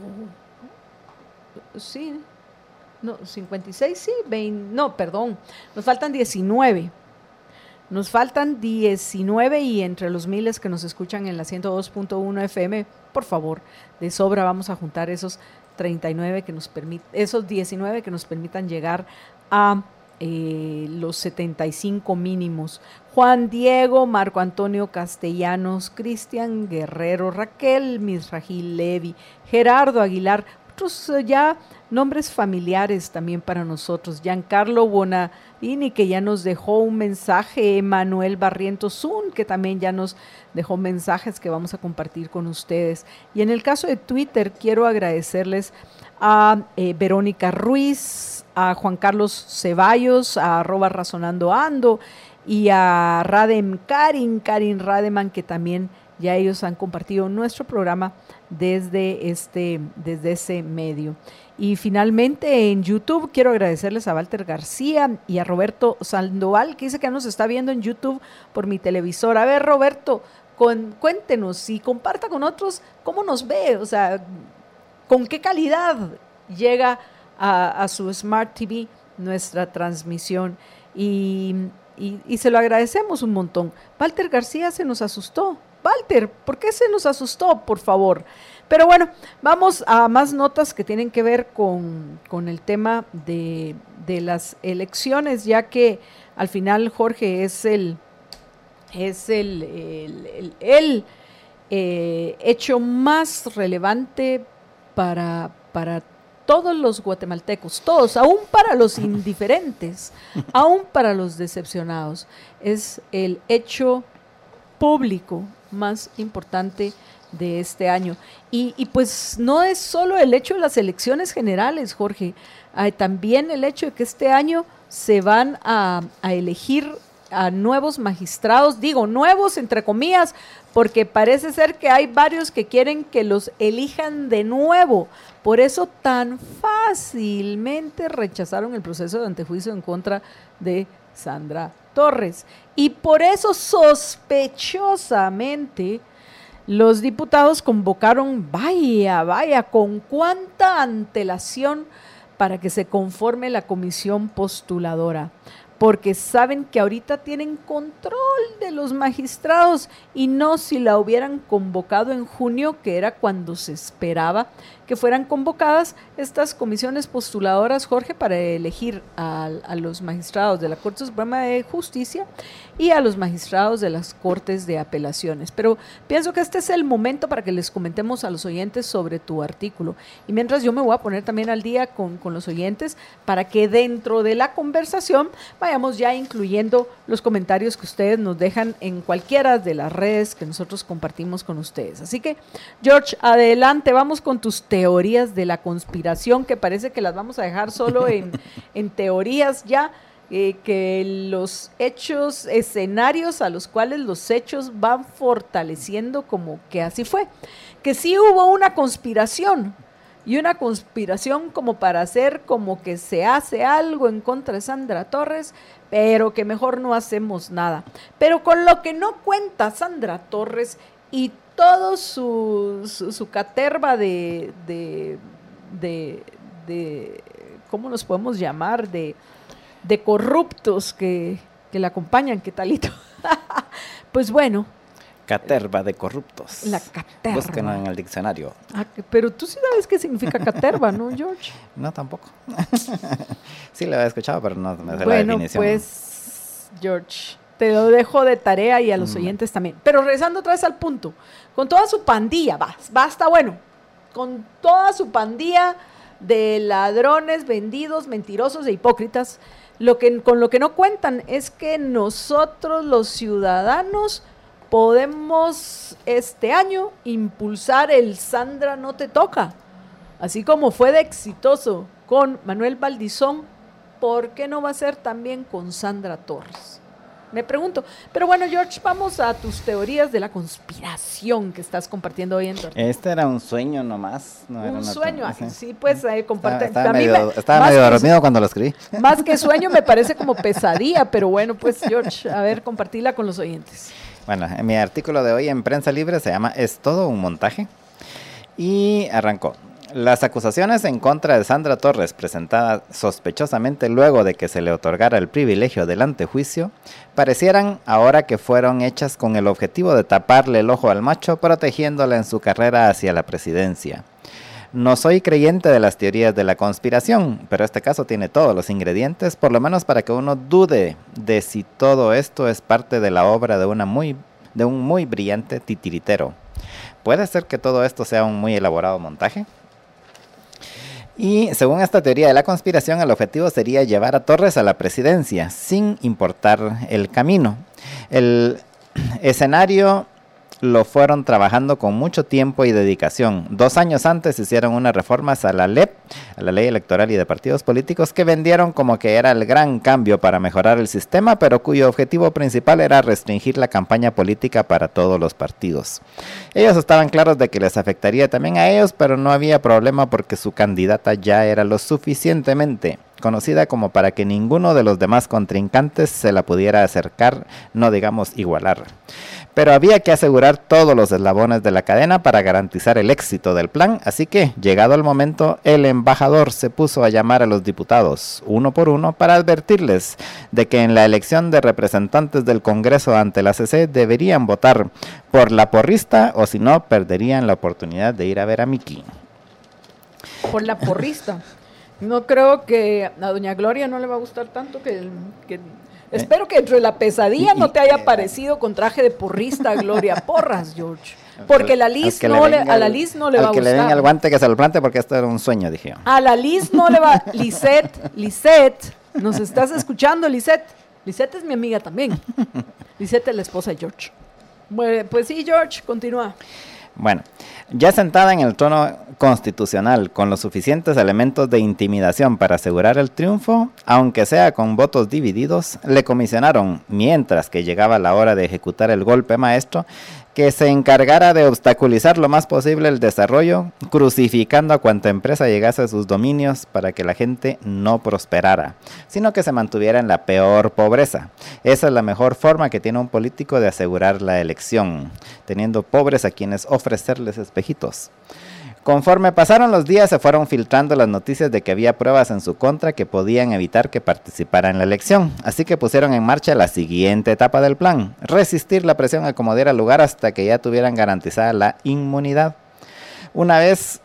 S2: Sí, no, 56, sí, 20, no, perdón, nos faltan 19. Nos faltan 19 y entre los miles que nos escuchan en la 102.1 FM, por favor, de sobra vamos a juntar esos 39 que nos esos 19 que nos permitan llegar a los 75 mínimos. Juan Diego, Marco Antonio Castellanos, Cristian Guerrero, Raquel Misragil Levi, Gerardo Aguilar, otros ya nombres familiares también para nosotros. Giancarlo Bonadini, que ya nos dejó un mensaje, Manuel Barrientos Zun, que también ya nos dejó mensajes que vamos a compartir con ustedes. Y en el caso de Twitter, quiero agradecerles a Verónica Ruiz, a Juan Carlos Ceballos, a @razonandoando y a Karin Rademan, que también ya ellos han compartido nuestro programa desde ese medio. Y finalmente en YouTube quiero agradecerles a Walter García y a Roberto Sandoval, que dice que nos está viendo en YouTube por mi televisor. A ver, Roberto, cuéntenos y comparta con otros cómo nos ve, o sea, con qué calidad llega a su Smart TV nuestra transmisión. Y se lo agradecemos un montón. Walter García se nos asustó. Walter, ¿por qué se nos asustó? Por favor. Pero bueno, vamos a más notas que tienen que ver con el tema de las elecciones, ya que al final Jorge es el hecho más relevante para todos los guatemaltecos, todos, aún para los indiferentes, aún para los decepcionados. Es el hecho público más importante de este año. Y pues no es solo el hecho de las elecciones generales, Jorge, hay también el hecho de que este año se van a elegir a nuevos magistrados, digo nuevos entre comillas, porque parece ser que hay varios que quieren que los elijan de nuevo. Por eso tan fácilmente rechazaron el proceso de antejuicio en contra de Sandra Torres. Y por eso sospechosamente los diputados convocaron, vaya, con cuánta antelación para que se conforme la comisión postuladora, porque saben que ahorita tienen control de los magistrados y no si la hubieran convocado en junio, que era cuando se esperaba que fueran convocadas estas comisiones postuladoras, Jorge, para elegir a los magistrados de la Corte Suprema de Justicia y a los magistrados de las Cortes de Apelaciones. Pero pienso que este es el momento para que les comentemos a los oyentes sobre tu artículo. Y mientras yo me voy a poner también al día con los oyentes para que dentro de la conversación vayamos ya incluyendo los comentarios que ustedes nos dejan en cualquiera de las redes que nosotros compartimos con ustedes. Así que, George, adelante, vamos con tus teorías de la conspiración, que parece que las vamos a dejar solo en teorías ya, que los hechos, escenarios a los cuales los hechos van fortaleciendo como que así fue, que sí hubo una conspiración, y una conspiración como para hacer como que se hace algo en contra de Sandra Torres, pero que mejor no hacemos nada. Pero con lo que no cuenta Sandra Torres y todo su caterva de ¿cómo los podemos llamar? De corruptos que la acompañan, ¿qué talito? Pues bueno.
S4: Caterva de corruptos.
S2: La caterva.
S4: Búsquenlo en el diccionario.
S2: Pero tú sí sabes qué significa caterva, ¿no, George?
S4: No, tampoco. Sí lo había escuchado, pero no me sé la
S2: Bueno,
S4: definición.
S2: pues, George, te lo dejo de tarea y a los oyentes también. Pero regresando otra vez al punto, con toda su pandilla, basta, bueno, con toda su pandilla de ladrones, vendidos, mentirosos e hipócritas, con lo que no cuentan es que nosotros los ciudadanos podemos este año impulsar el Sandra no te toca, así como fue de exitoso con Manuel Valdizón, ¿por qué no va a ser también con Sandra Torres? Me pregunto. Pero bueno, George, vamos a tus teorías de la conspiración que estás compartiendo hoy en tu artículo.
S4: Este era un sueño nomás. No era
S2: Un
S4: una-
S2: sueño,
S4: sí.
S2: sí, pues comparte.
S4: Estaba
S2: A mí
S4: medio
S2: más que-
S4: dormido cuando lo escribí.
S2: Más que sueño me parece como pesadilla, pero bueno, pues George, a ver, compartila con los oyentes.
S4: Bueno, en mi artículo de hoy en Prensa Libre se llama ¿Es todo un montaje? Y arrancó. Las acusaciones en contra de Sandra Torres, presentadas sospechosamente luego de que se le otorgara el privilegio del antejuicio, parecieran ahora que fueron hechas con el objetivo de taparle el ojo al macho, protegiéndola en su carrera hacia la presidencia. No soy creyente de las teorías de la conspiración, pero este caso tiene todos los ingredientes, por lo menos para que uno dude de si todo esto es parte de la obra de un muy brillante titiritero. ¿Puede ser que todo esto sea un muy elaborado montaje? Y según esta teoría de la conspiración, el objetivo sería llevar a Torres a la presidencia, sin importar el camino. El escenario lo fueron trabajando con mucho tiempo y dedicación. 2 años antes hicieron unas reformas a la LEP, a la Ley Electoral y de Partidos Políticos, que vendieron como que era el gran cambio para mejorar el sistema, pero cuyo objetivo principal era restringir la campaña política para todos los partidos. Ellos estaban claros de que les afectaría también a ellos, pero no había problema porque su candidata ya era lo suficientemente conocida como para que ninguno de los demás contrincantes se la pudiera acercar, no digamos igualar. Pero había que asegurar todos los eslabones de la cadena para garantizar el éxito del plan, así que, llegado el momento, el embajador se puso a llamar a los diputados, uno por uno, para advertirles de que en la elección de representantes del Congreso ante la CC deberían votar por la porrista o si no, perderían la oportunidad de ir a ver a Miki.
S2: Por la porrista. No creo que a doña Gloria no le va a gustar tanto espero que dentro de la pesadilla no te haya aparecido con traje de porrista Gloria Porras, George. Porque la Liz a la Liz no le va a
S4: Al que le venga el
S2: gustar.
S4: guante que se lo plante porque esto era un sueño, dije yo.
S2: A la Liz no le va. Lisette, ¿nos estás escuchando, Lisette? Lisette es mi amiga también. Lisette es la esposa de George. Bueno, pues sí, George, continúa.
S4: Bueno, ya sentada en el trono constitucional con los suficientes elementos de intimidación para asegurar el triunfo, aunque sea con votos divididos, le comisionaron, mientras que llegaba la hora de ejecutar el golpe maestro, que se encargara de obstaculizar lo más posible el desarrollo, crucificando a cuanta empresa llegase a sus dominios para que la gente no prosperara, sino que se mantuviera en la peor pobreza. Esa es la mejor forma que tiene un político de asegurar la elección, teniendo pobres a quienes ofrecerles espejitos. Conforme pasaron los días, se fueron filtrando las noticias de que había pruebas en su contra que podían evitar que participara en la elección. Así que pusieron en marcha la siguiente etapa del plan: resistir la presión a como diera lugar hasta que ya tuvieran garantizada la inmunidad. Una vez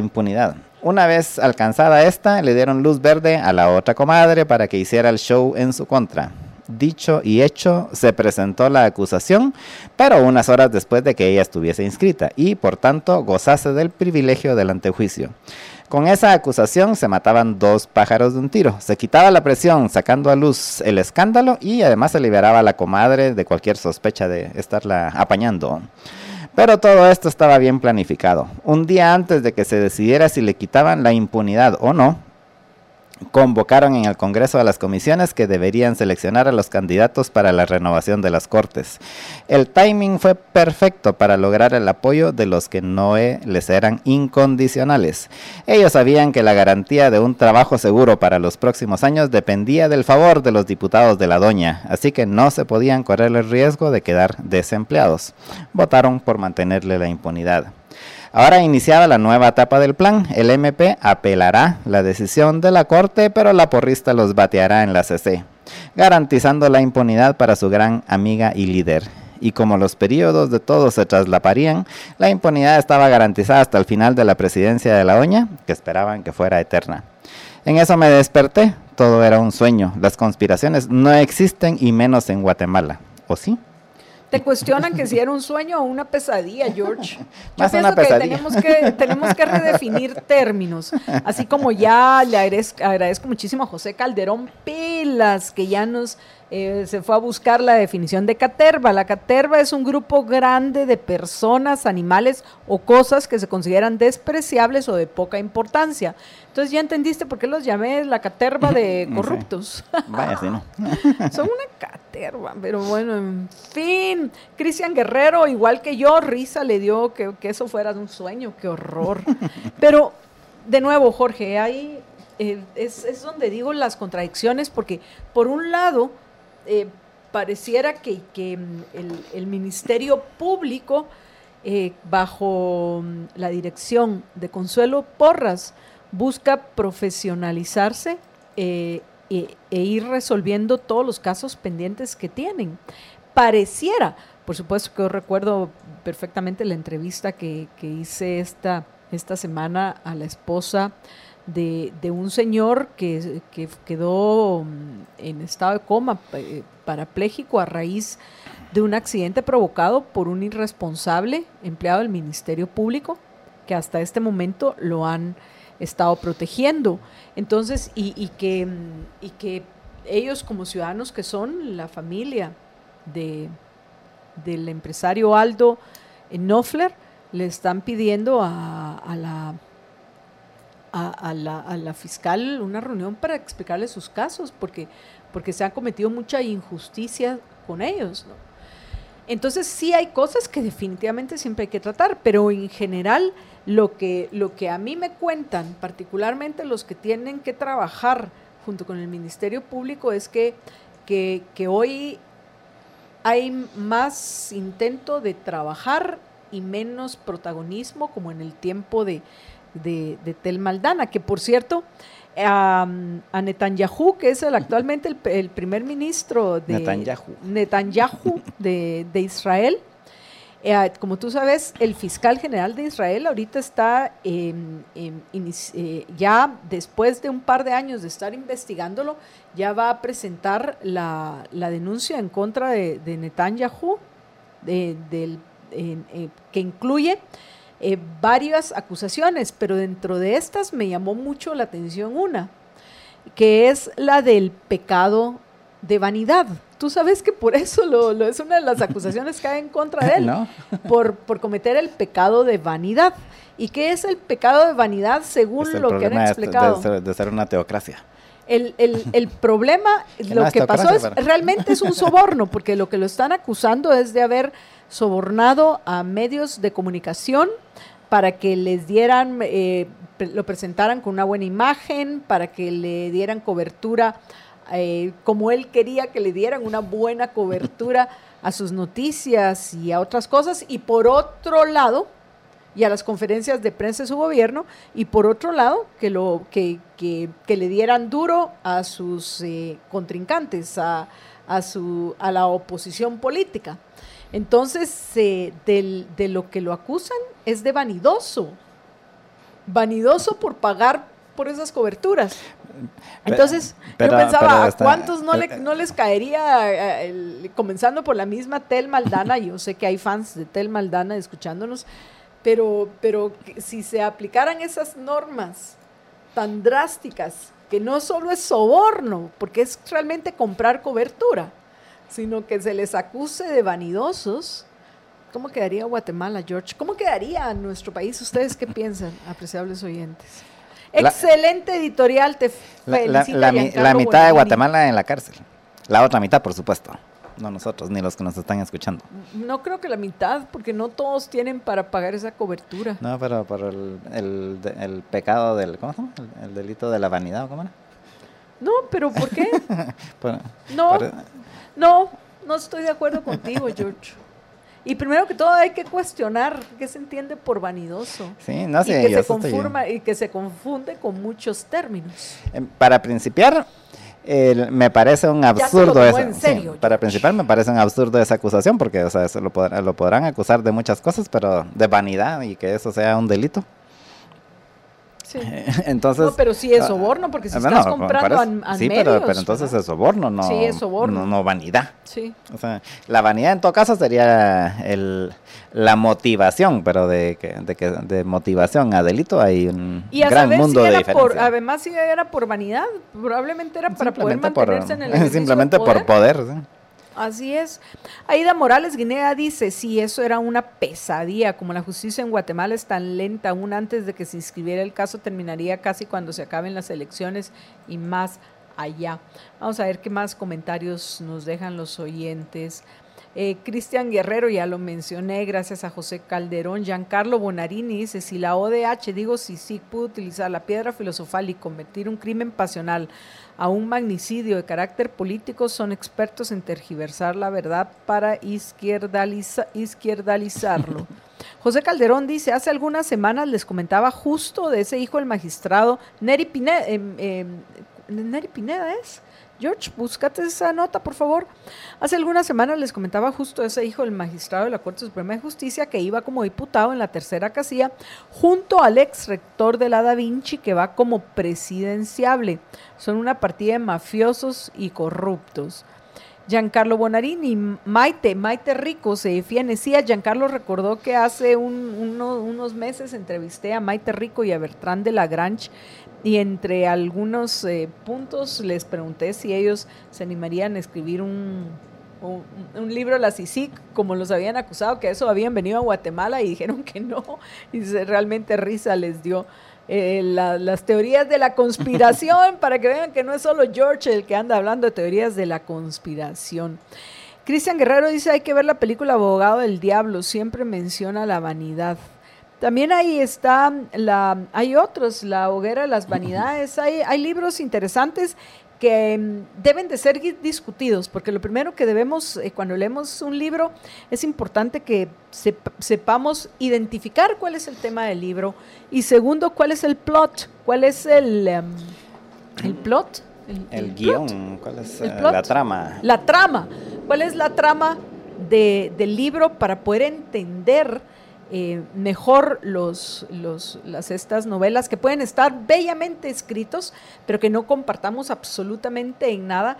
S4: alcanzada esta, le dieron luz verde a la otra comadre para que hiciera el show en su contra. Dicho y hecho, se presentó la acusación, pero unas horas después de que ella estuviese inscrita y, por tanto, gozase del privilegio del antejuicio. Con esa acusación se mataban 2 pájaros de un tiro. Se quitaba la presión, sacando a luz el escándalo, y además se liberaba a la comadre de cualquier sospecha de estarla apañando. Pero todo esto estaba bien planificado. Un día antes de que se decidiera si le quitaban la impunidad o no, convocaron en el Congreso a las comisiones que deberían seleccionar a los candidatos para la renovación de las Cortes. El timing fue perfecto para lograr el apoyo de los que no les eran incondicionales. Ellos sabían que la garantía de un trabajo seguro para los próximos años dependía del favor de los diputados de la doña, así que no se podían correr el riesgo de quedar desempleados. Votaron por mantenerle la impunidad. Ahora iniciada la nueva etapa del plan, el MP apelará la decisión de la Corte, pero la porrista los bateará en la CC, garantizando la impunidad para su gran amiga y líder. Y como los periodos de todos se traslaparían, la impunidad estaba garantizada hasta el final de la presidencia de la doña, que esperaban que fuera eterna. En eso me desperté, todo era un sueño, las conspiraciones no existen y menos en Guatemala, ¿o sí?
S2: Te cuestionan que si era un sueño o una pesadilla, George. Yo
S4: Más
S2: pienso
S4: una
S2: que
S4: pesadilla.
S2: tenemos que redefinir términos. Así como ya le agradezco muchísimo a José Calderón Pilas, que ya nos se fue a buscar la definición de caterva. La caterva es un grupo grande de personas, animales o cosas que se consideran despreciables o de poca importancia. Entonces ya entendiste por qué los llamé la caterva de corruptos.
S4: Vaya, sí, ¿no?
S2: Son una caterva, pero bueno, en fin. Cristian Guerrero, igual que yo, risa le dio que eso fuera de un sueño, qué horror. Pero, de nuevo, Jorge, ahí es donde digo las contradicciones, porque por un lado, pareciera que el Ministerio Público, bajo la dirección de Consuelo Porras, busca profesionalizarse e ir resolviendo todos los casos pendientes que tienen. Pareciera, por supuesto que yo recuerdo perfectamente la entrevista que hice esta semana a la esposa de un señor que quedó en estado de coma parapléjico a raíz de un accidente provocado por un irresponsable empleado del Ministerio Público, que hasta este momento lo han estado protegiendo. Entonces, y que ellos, como ciudadanos que son, la familia del empresario Aldo Knopfler, le están pidiendo a la fiscal una reunión para explicarle sus casos, porque se han cometido mucha injusticia con ellos, ¿no? Entonces sí hay cosas que definitivamente siempre hay que tratar, pero en general lo que a mí me cuentan, particularmente los que tienen que trabajar junto con el Ministerio Público, es que hoy hay más intento de trabajar y menos protagonismo, como en el tiempo de Tel Maldana, que por cierto, a Netanyahu, que es actualmente el primer ministro de Netanyahu de Israel, como tú sabes, el fiscal general de Israel ahorita está ya después de un par de años de estar investigándolo, ya va a presentar la denuncia en contra de Netanyahu, que incluye varias acusaciones, pero dentro de estas me llamó mucho la atención una, que es la del pecado de vanidad. Tú sabes que por eso es una de las acusaciones que hay en contra de él,
S4: ¿no?
S2: por cometer el pecado de vanidad. ¿Y qué es el pecado de vanidad según lo que han explicado?
S4: De ser una teocracia.
S2: El problema, lo que pasó realmente es un soborno, porque lo que lo están acusando es de haber sobornado a medios de comunicación para que les dieran, lo presentaran con una buena imagen, para que le dieran cobertura como él quería que le dieran una buena cobertura a sus noticias y a otras cosas, y por otro lado, y a las conferencias de prensa de su gobierno, y por otro lado, que le dieran duro a sus contrincantes, a la oposición política. Entonces, de lo que lo acusan es de vanidoso por pagar por esas coberturas. Entonces, yo pensaba, ¿a cuántos no les caería, comenzando por la misma Thelma Aldana? Yo sé que hay fans de Thelma Aldana escuchándonos, pero si se aplicaran esas normas tan drásticas, que no solo es soborno, porque es realmente comprar cobertura, sino que se les acuse de vanidosos, ¿cómo quedaría Guatemala, George? ¿Cómo quedaría nuestro país? ¿Ustedes qué piensan, apreciables oyentes? Excelente editorial, te felicito.
S4: La mitad de Guatemala en la cárcel. La otra mitad, por supuesto. No nosotros, ni los que nos están escuchando.
S2: No creo que la mitad, porque no todos tienen para pagar esa cobertura.
S4: No, pero por el pecado del... ¿Cómo se llama? El delito de la vanidad, ¿cómo era?
S2: No, pero ¿por qué?
S4: Por-
S2: No estoy de acuerdo contigo, George. Y primero que todo hay que cuestionar qué se entiende por vanidoso.
S4: Sí, no sé.
S2: Y que se confunde con muchos términos.
S4: Para principiar, me parece un absurdo
S2: tomó en serio,
S4: sí, para principiar me parece un absurdo esa acusación, porque o sea, lo podrán acusar de muchas cosas, pero de vanidad y que eso sea un delito.
S2: Sí.
S4: Entonces,
S2: no, pero sí es soborno, porque si estás comprando a
S4: sí,
S2: medios,
S4: pero entonces es soborno, no,
S2: sí, es soborno.
S4: no vanidad.
S2: Sí.
S4: O sea, la vanidad en todo caso sería la motivación, pero de motivación a delito hay un gran mundo de diferencia.
S2: Además, si era por vanidad, probablemente era para poder mantenerse en el ejercicio
S4: simplemente
S2: del poder.
S4: por poder, sí.
S2: Así es. Aida Morales Guinea dice, sí, eso era una pesadilla, como la justicia en Guatemala es tan lenta, aún antes de que se inscribiera el caso terminaría casi cuando se acaben las elecciones y más allá. Vamos a ver qué más comentarios nos dejan los oyentes. Cristian Guerrero, ya lo mencioné, gracias a José Calderón. Giancarlo Bonarini dice, si la ODH, digo, si sí pudo utilizar la piedra filosofal y convertir un crimen pasional a un magnicidio de carácter político, son expertos en tergiversar la verdad para izquierdalizarlo. José Calderón dice, hace algunas semanas les comentaba justo de ese hijo del magistrado Neri Pineda, Neri Pineda es... George, búscate esa nota, por favor. Hace algunas semanas les comentaba justo ese hijo del magistrado de la Corte Suprema de Justicia que iba como diputado en la tercera casilla junto al ex rector de la Da Vinci que va como presidenciable. Son una partida de mafiosos y corruptos. Giancarlo Bonarini, Maite Rico se defiende. Sí, a Giancarlo recordó que hace unos meses entrevisté a Maite Rico y a Bertrand de Lagrange y entre algunos puntos les pregunté si ellos se animarían a escribir un libro de la CICIG, como los habían acusado, que eso habían venido a Guatemala y dijeron que no, y realmente risa les dio. Las teorías de la conspiración, para que vean que no es solo George el que anda hablando de teorías de la conspiración. Cristian Guerrero dice, hay que ver la película Abogado del Diablo, siempre menciona la vanidad. También ahí está, hay otros, La Hoguera de las Vanidades, hay libros interesantes que deben de ser discutidos, porque lo primero que debemos, cuando leemos un libro, es importante que sepamos identificar cuál es el tema del libro, y segundo, cuál es el plot, cuál es el plot,
S4: el guión, ¿cuál es la trama?
S2: La trama, ¿cuál es la trama del libro para poder entender mejor estas novelas que pueden estar bellamente escritos, pero que no compartamos absolutamente en nada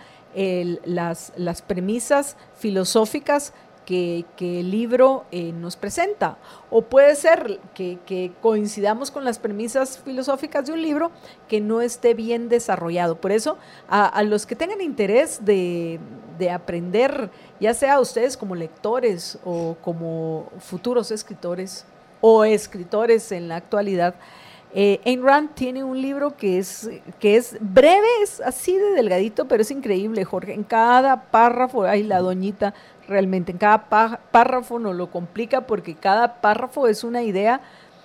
S2: las premisas filosóficas que el libro nos presenta, o puede ser que coincidamos con las premisas filosóficas de un libro que no esté bien desarrollado. Por eso, a los que tengan interés de aprender, ya sea ustedes como lectores o como futuros escritores o escritores en la actualidad, Ayn Rand tiene un libro que es breve, es así de delgadito, pero es increíble, Jorge. En cada párrafo, ay, la doñita, realmente, en cada párrafo nos lo complica porque cada párrafo es una idea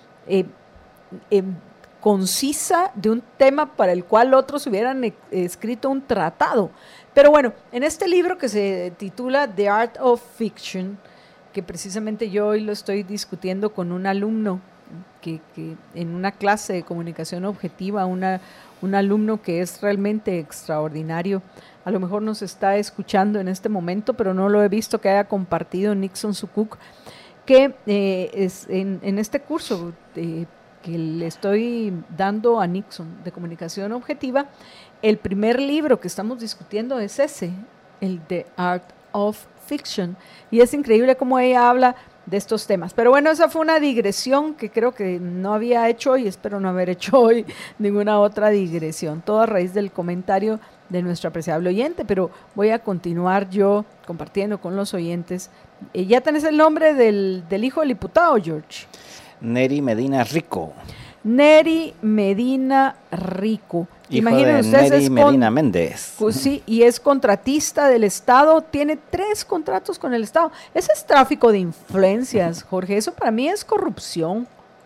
S2: concisa de un tema para el cual otros hubieran escrito un tratado. Pero bueno, en este libro que se titula The Art of Fiction, que precisamente yo hoy lo estoy discutiendo con un alumno que en una clase de comunicación objetiva, un alumno que es realmente extraordinario, a lo mejor nos está escuchando en este momento, pero no lo he visto que haya compartido Nixon Sukuk, que es en este curso que le estoy dando a Nixon de comunicación objetiva, el primer libro que estamos discutiendo es ese, el The Art of Fiction, y es increíble cómo ella habla de estos temas. Pero bueno, esa fue una digresión que creo que no había hecho y espero no haber hecho hoy ninguna otra digresión, todo a raíz del comentario de nuestro apreciable oyente, pero voy a continuar yo compartiendo con los oyentes. ¿Ya tenés el nombre del hijo del diputado, George?
S4: Neri Medina Rico.
S2: Neri Medina Rico.
S4: Hijo
S2: Imaginen
S4: de
S2: ustedes,
S4: Neri Medina Méndez.
S2: Sí, y es contratista del Estado, tiene 3 contratos con el Estado. Ese es tráfico de influencias, Jorge, eso para mí es corrupción.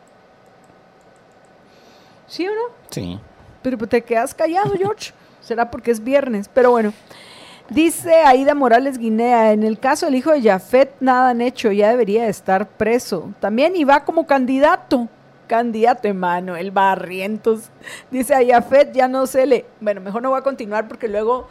S2: ¿Sí o no?
S4: Sí.
S2: Pero te quedas callado, George. Será porque es viernes, pero bueno. Dice Aida Morales Guinea, en el caso del hijo de Jafet, nada han hecho, ya debería estar preso. También iba como candidato Emanuel Barrientos. Dice a Jafet, ya no se le... Bueno, mejor no voy a continuar porque luego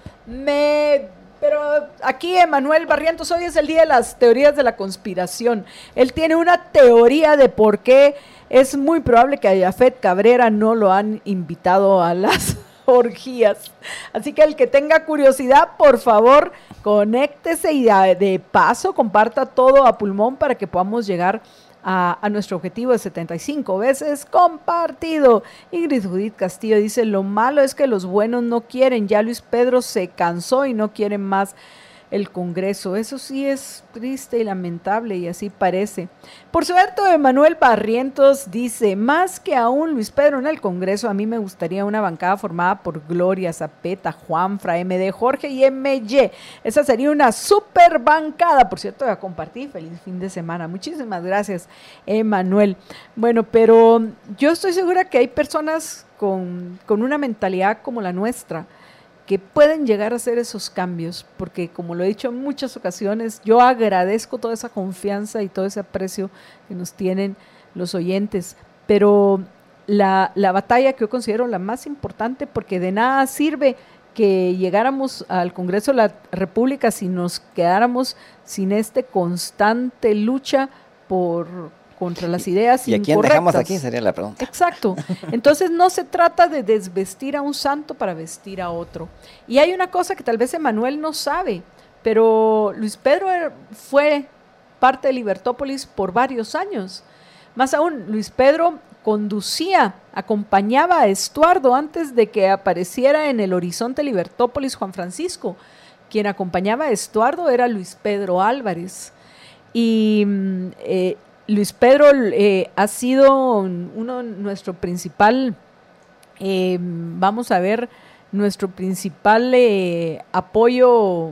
S2: Pero aquí Emanuel Barrientos, hoy es el día de las teorías de la conspiración. Él tiene una teoría de por qué es muy probable que a Jafet Cabrera no lo han invitado a las orgías. Así que el que tenga curiosidad, por favor, conéctese y de paso comparta todo a pulmón para que podamos llegar a nuestro objetivo de 75 veces compartido. Ingrid Judith Castillo dice, lo malo es que los buenos no quieren, ya Luis Pedro se cansó y no quieren más el Congreso. Eso sí es triste y lamentable y así parece. Por cierto, Emanuel Barrientos dice, más que aún Luis Pedro en el Congreso, a mí me gustaría una bancada formada por Gloria, Zapeta, Juanfra, MD, Jorge y MY. Esa sería una super bancada. Por cierto, voy a compartir. Feliz fin de semana. Muchísimas gracias, Emanuel. Bueno, pero yo estoy segura que hay personas con una mentalidad como la nuestra, que pueden llegar a hacer esos cambios, porque como lo he dicho en muchas ocasiones, yo agradezco toda esa confianza y todo ese aprecio que nos tienen los oyentes, pero la batalla que yo considero la más importante, porque de nada sirve que llegáramos al Congreso de la República si nos quedáramos sin este constante lucha contra las ideas
S4: ¿Y a quién
S2: incorrectas.
S4: dejamos aquí? Sería la pregunta.
S2: Exacto. Entonces no se trata de desvestir a un santo para vestir a otro. Y hay una cosa que tal vez Emanuel no sabe, pero Luis Pedro fue parte de Libertópolis por varios años. Más aún, Luis Pedro acompañaba a Estuardo antes de que apareciera en el horizonte Libertópolis Juan Francisco. Quien acompañaba a Estuardo era Luis Pedro Álvarez. Y Luis Pedro ha sido nuestro principal, nuestro principal apoyo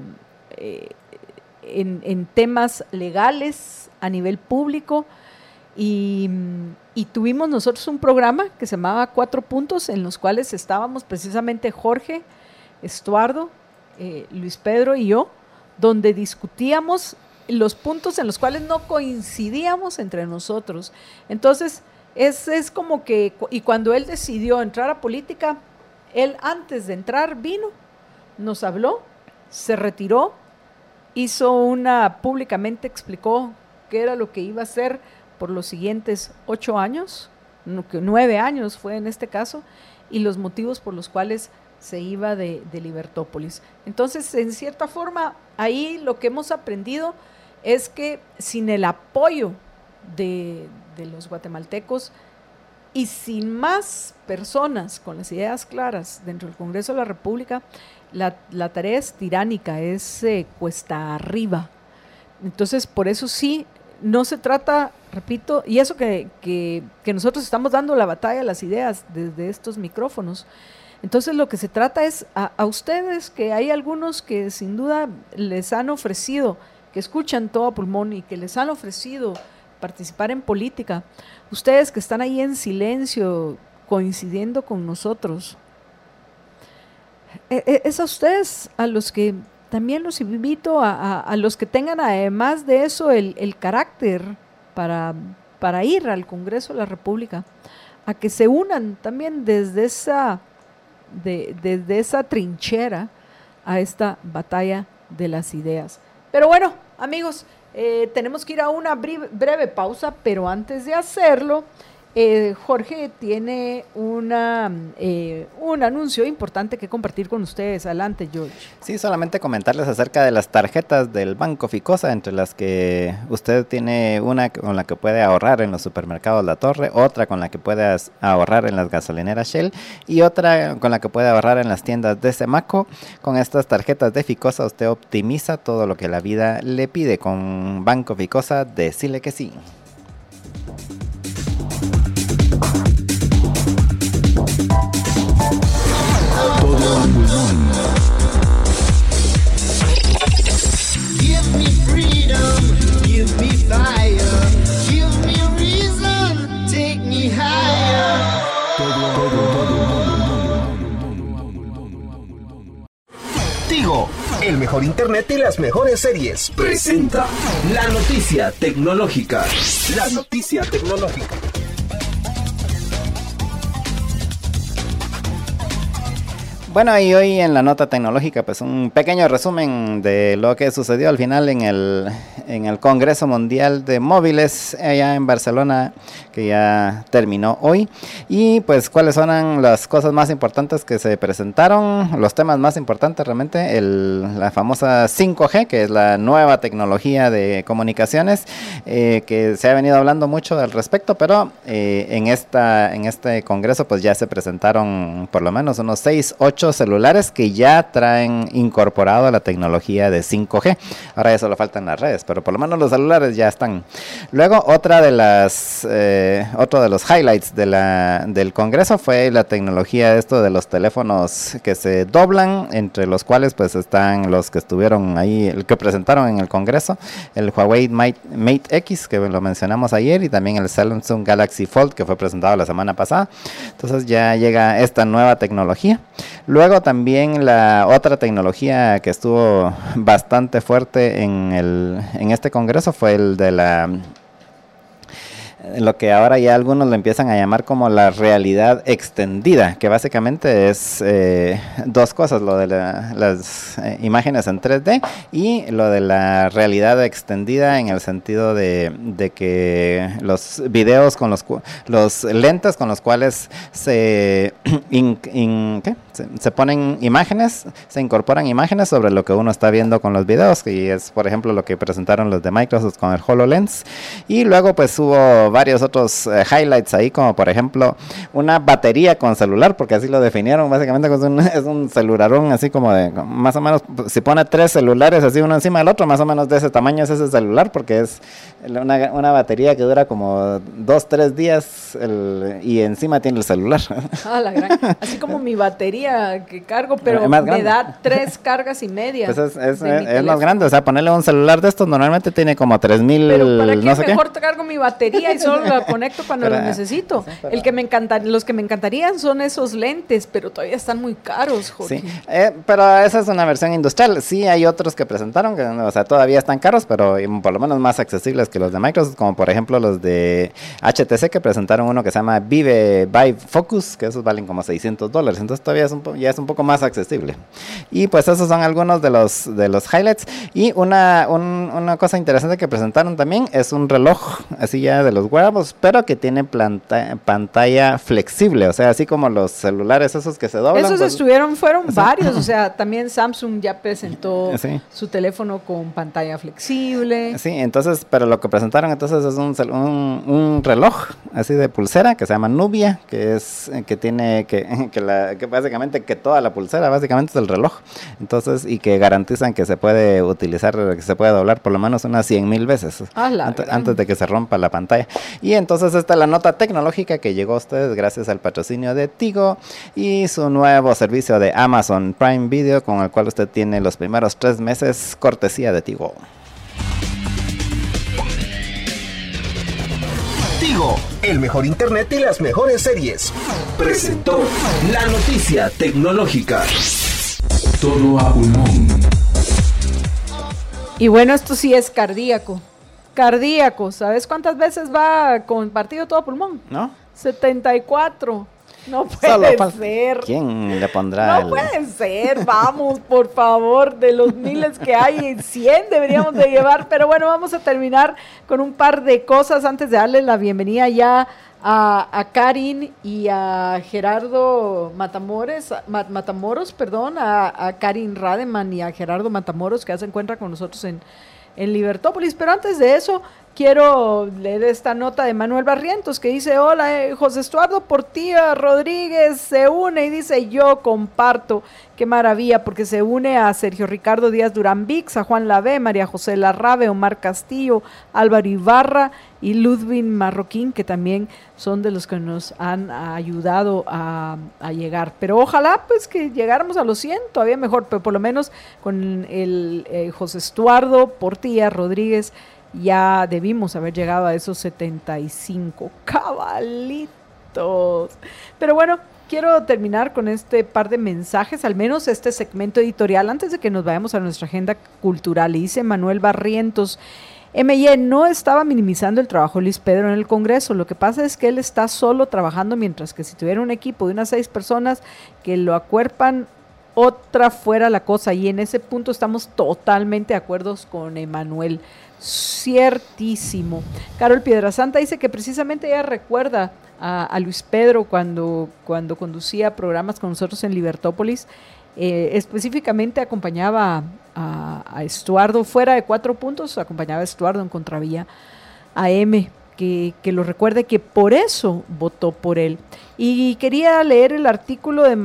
S2: en temas legales a nivel público y tuvimos nosotros un programa que se llamaba 4 Puntos, en los cuales estábamos precisamente Jorge, Estuardo, Luis Pedro y yo, donde discutíamos los puntos en los cuales no coincidíamos entre nosotros. Entonces, es como que, y cuando él decidió entrar a política, él antes de entrar vino, nos habló, se retiró, públicamente explicó qué era lo que iba a hacer por los siguientes 8 años, 9 años fue en este caso, y los motivos por los cuales se iba de Libertópolis. Entonces, en cierta forma, ahí lo que hemos aprendido es que sin el apoyo de los guatemaltecos y sin más personas con las ideas claras dentro del Congreso de la República, la tarea es tiránica, es cuesta arriba. Entonces, por eso sí, no se trata, repito, y eso que nosotros estamos dando la batalla a las ideas desde estos micrófonos. Entonces lo que se trata es a ustedes, que hay algunos que sin duda les han ofrecido, que escuchan todo a pulmón y que les han ofrecido participar en política, ustedes que están ahí en silencio, coincidiendo con nosotros, es a ustedes a los que también los invito a los que tengan además de eso el carácter para ir al Congreso de la República, a que se unan también desde esa trinchera a esta batalla de las ideas. Pero bueno, amigos, tenemos que ir a una breve pausa, pero antes de hacerlo, Jorge tiene un anuncio importante que compartir con ustedes. Adelante, George.
S4: Sí, solamente comentarles acerca de las tarjetas del Banco Ficosa, entre las que usted tiene una con la que puede ahorrar en los supermercados La Torre, otra con la que puede ahorrar en las gasolineras Shell y otra con la que puede ahorrar en las tiendas de Semaco. Con estas tarjetas de Ficosa usted optimiza todo lo que la vida le pide. Con Banco Ficosa, decile que sí.
S3: Give me freedom, give me fire, give me reason, take me higher.
S5: Tigo, el mejor internet y las mejores series, presenta la noticia tecnológica. La noticia tecnológica.
S4: Bueno, y hoy en la nota tecnológica, pues un pequeño resumen de lo que sucedió al final en el Congreso Mundial de Móviles allá en Barcelona, que ya terminó hoy. Y pues cuáles son las cosas más importantes que se presentaron, los temas más importantes realmente, la famosa 5G, que es la nueva tecnología de comunicaciones, que se ha venido hablando mucho al respecto, pero en este Congreso pues ya se presentaron por lo menos unos 6-8 celulares que ya traen incorporado la tecnología de 5G. Ahora ya solo faltan las redes, pero por lo menos los celulares ya están. Luego otro de los highlights del Congreso fue la tecnología de los teléfonos que se doblan, entre los cuales pues están los que estuvieron ahí, el que presentaron en el Congreso, el Huawei Mate X, que lo mencionamos ayer, y también el Samsung Galaxy Fold, que fue presentado la semana pasada. Entonces ya llega esta nueva tecnología. Luego también la otra tecnología que estuvo bastante fuerte en este Congreso fue el de lo que ahora ya algunos le empiezan a llamar como la realidad extendida, que básicamente es dos cosas, lo de las imágenes en 3D y lo de la realidad extendida en el sentido de que los videos con los lentes con los cuales se ponen imágenes, se incorporan imágenes sobre lo que uno está viendo con los videos, y es por ejemplo lo que presentaron los de Microsoft con el HoloLens. Y luego pues hubo varios otros highlights ahí, como por ejemplo una batería con celular, porque así lo definieron, básicamente es un celularón así como de, más o menos, si pone 3 celulares así uno encima del otro, más o menos de ese tamaño es ese celular, porque es una batería que dura como 2-3 días y encima tiene el celular.
S2: La gran, así como mi batería que cargo, pero me da 3 cargas y media.
S4: Pues es más grande, o sea, ponerle un celular de estos normalmente tiene como 3000,
S2: pero ¿para qué
S4: no sé
S2: mejor cargo mi batería y solo la conecto cuando lo necesito? Los que me encantarían son esos lentes, pero todavía están muy caros, Jorge.
S4: Sí, pero esa es una versión industrial. Sí hay otros que presentaron que, o sea, todavía están caros, pero por lo menos más accesibles que los de Microsoft, como por ejemplo los de HTC, que presentaron uno que se llama Vive Focus, que esos valen como $600, entonces todavía ya es un poco más accesible. Y pues esos son algunos de los highlights. Y una cosa interesante que presentaron también es un reloj, así ya de los wearables, pero que tiene pantalla flexible, o sea, así como los celulares esos que se doblan.
S2: Esos
S4: pues,
S2: fueron varios, o sea, también Samsung ya presentó su teléfono con pantalla flexible.
S4: Sí, entonces, pero lo que presentaron entonces es un reloj así de pulsera que se llama Nubia, que básicamente prácticamente que toda la pulsera básicamente es el reloj. Entonces, y que garantizan que se puede utilizar, que se puede doblar por lo menos unas 100,000 veces antes de que se rompa la pantalla. Y entonces esta es la nota tecnológica que llegó a ustedes gracias al patrocinio de Tigo y su nuevo servicio de Amazon Prime Video, con el cual usted tiene los primeros 3 meses cortesía de Tigo.
S5: Tigo, el mejor internet y las mejores series. Presentó la noticia tecnológica.
S1: Todo a pulmón.
S2: Y bueno, esto sí es cardíaco. Cardíaco. ¿Sabes cuántas veces va con partido todo pulmón?
S4: ¿No?
S2: 74. No
S4: Solo
S2: puede
S4: falta-
S2: ser.
S4: ¿Quién le pondrá
S2: No puede ser, vamos, por favor, de los miles que hay, 100 deberíamos de llevar, pero bueno, vamos a terminar con un par de cosas antes de darle la bienvenida ya a Karin y a Gerardo Matamoros, a Karin Rademan y a Gerardo Matamoros, que ya se encuentra con nosotros en Libertópolis, pero antes de eso quiero leer esta nota de Manuel Barrientos que dice: hola, José Estuardo Portilla Rodríguez se une y dice: yo comparto. Qué maravilla, porque se une a Sergio Ricardo Díaz Durán Vix, a Juan Lavé, María José Larrabe, Omar Castillo, Álvaro Ibarra y Ludwig Marroquín, que también son de los que nos han ayudado a llegar. Pero ojalá pues que llegáramos a los 100, todavía mejor, pero por lo menos con el José Estuardo Portilla Rodríguez ya debimos haber llegado a esos 75 cabalitos. Pero bueno, quiero terminar con este par de mensajes, al menos este segmento editorial, antes de que nos vayamos a nuestra agenda cultural. Y dice Manuel Barrientos: MY no estaba minimizando el trabajo de Luis Pedro en el Congreso, lo que pasa es que él está solo trabajando, mientras que si tuviera un equipo de unas 6 personas que lo acuerpan, otra fuera la cosa, y en ese punto estamos totalmente de acuerdo con Emanuel. Ciertísimo. Carol Piedrasanta dice que precisamente ella recuerda a Luis Pedro cuando conducía programas con nosotros en Libertópolis. Específicamente acompañaba a Estuardo fuera de 4 puntos, acompañaba a Estuardo en Contravía AM, que lo recuerde, que por eso votó por él. Y quería leer el artículo de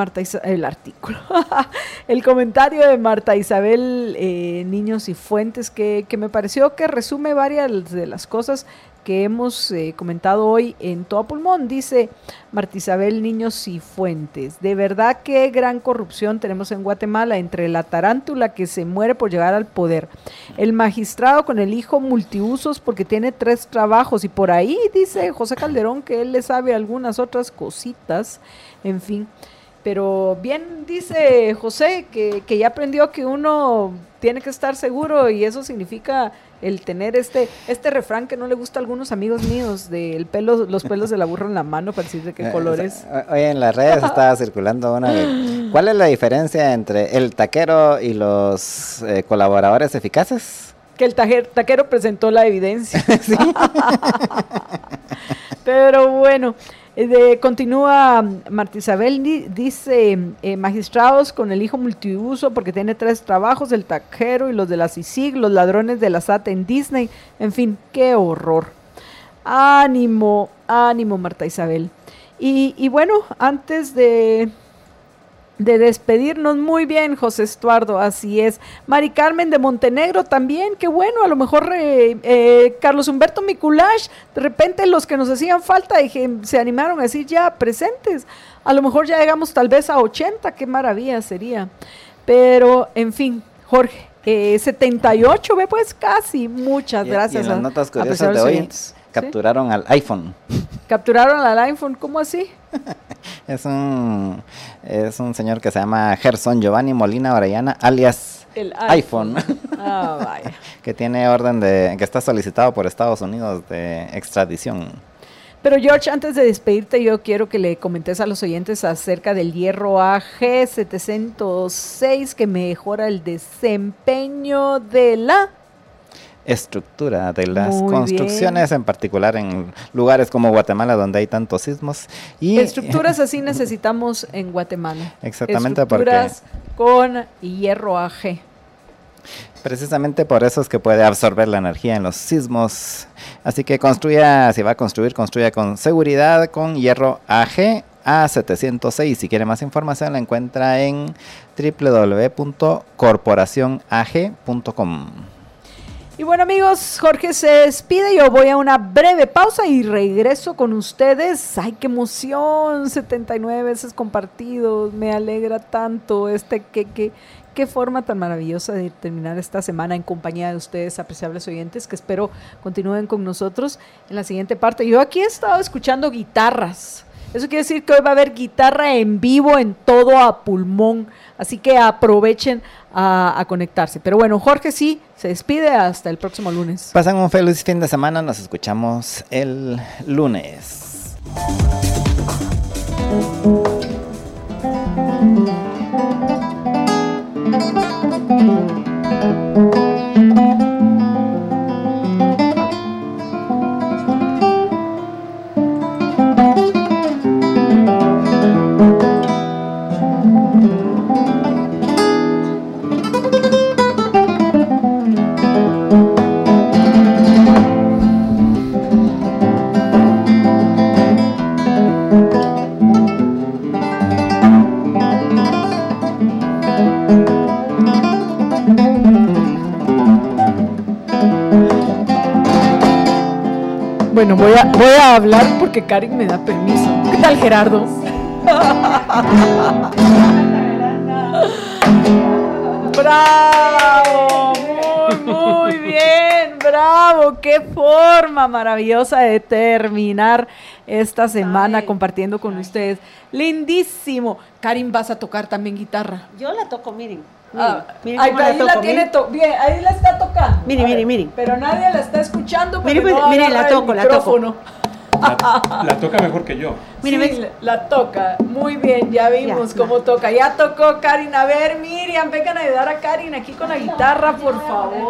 S2: el comentario de Marta Isabel Niños y Fuentes, que me pareció que resume varias de las cosas que hemos comentado hoy en Todo Pulmón. Dice Marta Isabel Niños y Fuentes: de verdad qué gran corrupción tenemos en Guatemala, entre la tarántula que se muere por llegar al poder, el magistrado con el hijo multiusos porque tiene 3 trabajos, y por ahí dice José Calderón que él le sabe algunas otras cositas, en fin. Pero bien dice José que ya aprendió que uno tiene que estar seguro, y eso significa el tener este refrán que no le gusta a algunos amigos míos, de los pelos de la burra en la mano para decir de qué color es.
S4: Hoy en las redes estaba circulando una de ¿cuál es la diferencia entre el taquero y los colaboradores eficaces?
S2: Que el taquero presentó la evidencia. Pero bueno, continúa Marta Isabel, dice: magistrados con el hijo multiuso porque tiene 3 trabajos, el taquero y los de la CICIG, los ladrones de la SAT en Disney, en fin, qué horror. Ánimo, ánimo, Marta Isabel. Y bueno, antes de despedirnos, muy bien, José Estuardo, así es. Mari Carmen de Montenegro también, qué bueno, a lo mejor Carlos Humberto Miculash, de repente los que nos hacían falta y que se animaron a decir ya presentes, a lo mejor ya llegamos tal vez a 80, qué maravilla sería. Pero, en fin, Jorge, 78, ve pues casi, muchas gracias.
S4: Y en las notas
S2: a
S4: curiosas de hoy, capturaron al iPhone.
S2: ¿Capturaron al iPhone? ¿Cómo así?
S4: Es un señor que se llama Gerson Giovanni Molina Orellana, alias
S2: El
S4: iPhone.
S2: Ah, vaya.
S4: Que tiene que está solicitado por Estados Unidos de extradición.
S2: Pero George, antes de despedirte, yo quiero que le comentes a los oyentes acerca del hierro AG706, que mejora el desempeño de la
S4: estructura de las
S2: Muy
S4: construcciones,
S2: bien.
S4: en particular en lugares como Guatemala, donde hay tantos sismos. Y
S2: estructuras así necesitamos en Guatemala.
S4: Exactamente,
S2: estructuras con hierro AG.
S4: Precisamente por eso es que puede absorber la energía en los sismos. Así que construya, si va a construir, construya con seguridad, con hierro AG, A706. Si quiere más información la encuentra en www.corporacionag.com.
S2: Y bueno, amigos, Jorge se despide, yo voy a una breve pausa y regreso con ustedes. ¡Ay, qué emoción! 79 veces compartidos, me alegra tanto qué forma tan maravillosa de terminar esta semana en compañía de ustedes, apreciables oyentes, que espero continúen con nosotros en la siguiente parte. Yo aquí he estado escuchando guitarras. Eso quiere decir que hoy va a haber guitarra en vivo en todo a pulmón, así que aprovechen a conectarse. Pero bueno, Jorge sí, se despide hasta el próximo lunes.
S4: Pasan un feliz fin de semana, nos escuchamos el lunes.
S2: Bueno, voy a hablar porque Karin me da permiso. ¿Qué tal, Gerardo? ¡Bravo! Muy bien, bravo. Qué forma maravillosa de terminar esta semana compartiendo con ustedes. Lindísimo. Karin, ¿vas a tocar también guitarra?
S6: Yo la toco, miren.
S2: Miren cómo ahí la tiene bien, ahí la está tocando.
S6: Miren.
S2: Pero nadie la está escuchando.
S6: Miren, la toco.
S7: La toca mejor que yo.
S2: Sí, la toca. Muy bien, ya vimos cómo toca. Ya tocó Karin. A ver, Miriam, vengan a ayudar a Karin aquí con la guitarra, por favor.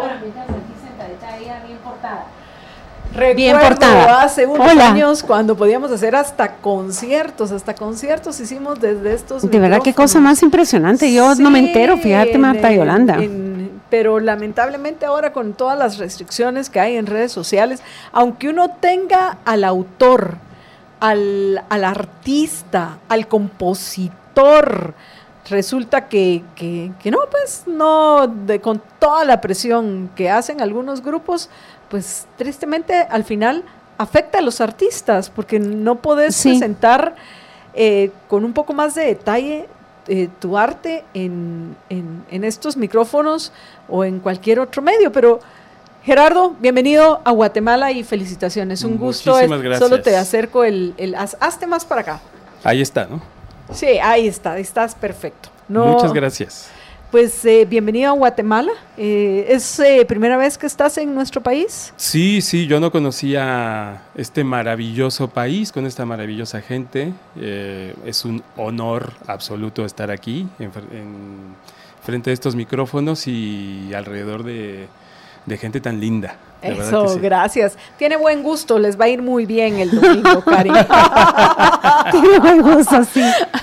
S6: Bien
S2: Recuerdo
S6: portada.
S2: hace unos años cuando podíamos hacer hasta conciertos hicimos desde estos
S6: De verdad, qué cosa más impresionante. Yo no me entero, fíjate, Marta Yolanda.
S2: Pero lamentablemente ahora con todas las restricciones que hay en redes sociales, aunque uno tenga al autor, al artista, al compositor, resulta que no, pues no, con toda la presión que hacen algunos grupos, pues tristemente al final afecta a los artistas, porque no podés presentar con un poco más de detalle tu arte en estos micrófonos o en cualquier otro medio. Pero Gerardo, bienvenido a Guatemala y felicitaciones, un gusto.
S7: Muchísimas gracias.
S2: Solo te acerco hazte más para acá.
S7: Ahí está, ¿no?
S2: Sí, ahí estás perfecto.
S7: Muchas gracias.
S2: Pues bienvenido a Guatemala. ¿Es primera vez que estás en nuestro país?
S7: Sí, yo no conocía este maravilloso país con esta maravillosa gente. Es un honor absoluto estar aquí frente a estos micrófonos y alrededor de gente tan linda.
S2: Eso, sí. Gracias. Tiene buen gusto, les va a ir muy bien el domingo, Karin.
S6: Tiene buen gusto, sí.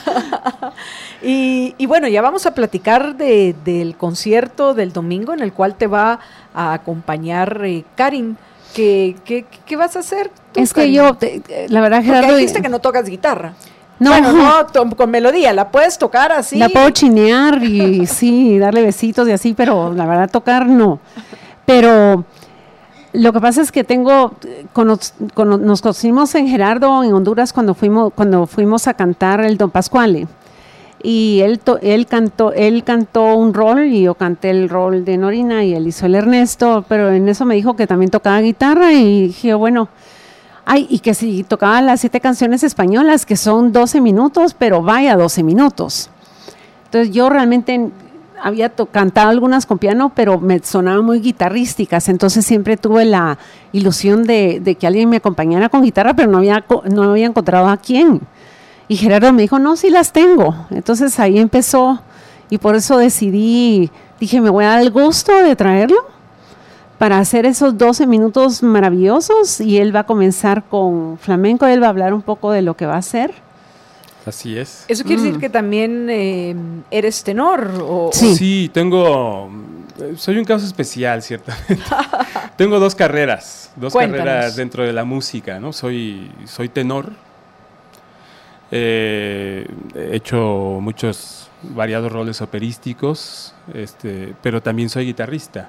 S2: Y bueno, ya vamos a platicar del concierto del domingo en el cual te va a acompañar Karin. ¿Qué vas a hacer tú,
S6: es
S2: Karin?
S6: que yo, la verdad, Gerardo...
S2: Porque dijiste que no tocas guitarra.
S6: No,
S2: bueno, no, con melodía, la puedes tocar así.
S6: La puedo chinear y sí, darle besitos y así, pero la verdad tocar no. Pero lo que pasa es que nos conocimos en Gerardo, en Honduras, cuando fuimos a cantar el Don Pascuale. Y él cantó un rol y yo canté el rol de Norina y él hizo el Ernesto, pero en eso me dijo que también tocaba guitarra y dije, bueno, y que si tocaba las 7 canciones españolas, que son 12 minutos, pero vaya 12 minutos. Entonces yo realmente había cantado algunas con piano, pero me sonaban muy guitarrísticas, entonces siempre tuve la ilusión de que alguien me acompañara con guitarra, pero no había encontrado a quién. Y Gerardo me dijo, no, sí las tengo. Entonces ahí empezó y por eso dije, me voy a dar el gusto de traerlo para hacer esos 12 minutos maravillosos y él va a comenzar con flamenco, él va a hablar un poco de lo que va a hacer.
S7: Así es.
S2: ¿Eso quiere decir que también eres tenor?
S7: Sí, soy un caso especial, ciertamente. Tengo dos carreras
S2: Cuéntanos.
S7: carreras dentro de la música, ¿no? Soy tenor. He hecho muchos variados roles operísticos, pero también soy guitarrista.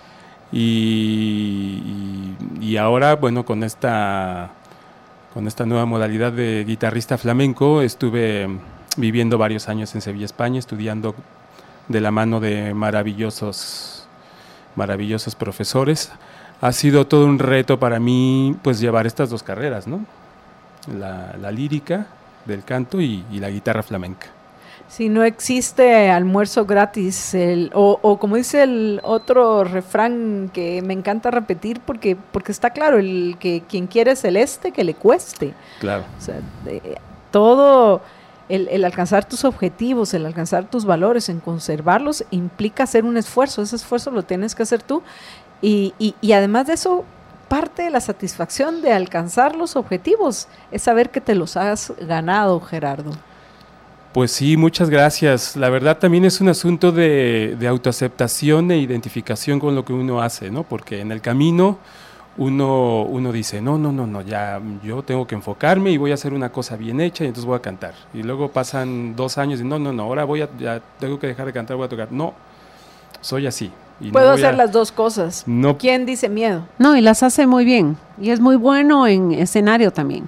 S7: Y ahora, bueno, con esta nueva modalidad de guitarrista flamenco, estuve viviendo varios años en Sevilla, España, estudiando de la mano de maravillosos profesores. Ha sido todo un reto para mí, pues, llevar estas dos carreras, ¿no? La lírica del canto y la guitarra flamenca.
S2: Si no existe almuerzo gratis, o como dice el otro refrán que me encanta repetir, porque está claro, quien quiere celeste, que le cueste.
S7: Claro.
S2: O sea, todo el alcanzar tus objetivos, el alcanzar tus valores, en conservarlos, implica hacer un esfuerzo. Ese esfuerzo lo tienes que hacer tú. Y además de eso, parte de la satisfacción de alcanzar los objetivos es saber que te los has ganado, Gerardo.
S7: Pues sí, muchas gracias. La verdad también es un asunto de autoaceptación e identificación con lo que uno hace, ¿no? Porque en el camino uno dice, no, ya yo tengo que enfocarme y voy a hacer una cosa bien hecha y entonces voy a cantar. Y luego pasan 2 años y no, ahora ya tengo que dejar de cantar, voy a tocar. No, soy así. Y
S2: Puedo
S7: no voy
S2: hacer las dos cosas.
S7: No.
S2: ¿Quién dice miedo?
S6: No, y las hace muy bien. Y es muy bueno en escenario también.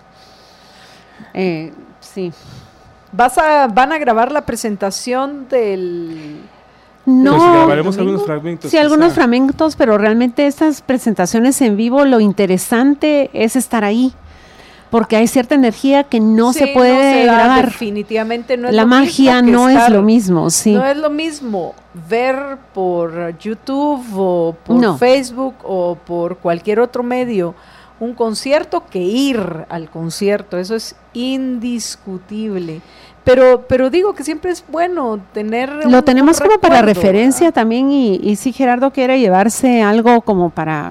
S6: Sí.
S2: ¿Van a grabar la presentación del...?
S6: No,
S7: Pues grabaremos algunos fragmentos.
S6: Sí, algunos fragmentos, pero realmente estas presentaciones en vivo, lo interesante es estar ahí, porque hay cierta energía que no
S2: Sí,
S6: se puede
S2: da,
S6: grabar.
S2: Definitivamente no es
S6: La
S2: lo
S6: magia
S2: mismo que
S6: no es
S2: estar-
S6: lo mismo, sí.
S2: No es lo mismo ver por YouTube o por
S6: No.
S2: Facebook o por cualquier otro medio un concierto que ir al concierto. Eso es indiscutible. Pero digo que siempre es bueno tener
S6: Lo
S2: un
S6: tenemos como para
S2: recuerdo,
S6: referencia
S2: ¿verdad?
S6: también y sí, Gerardo quiere llevarse algo como para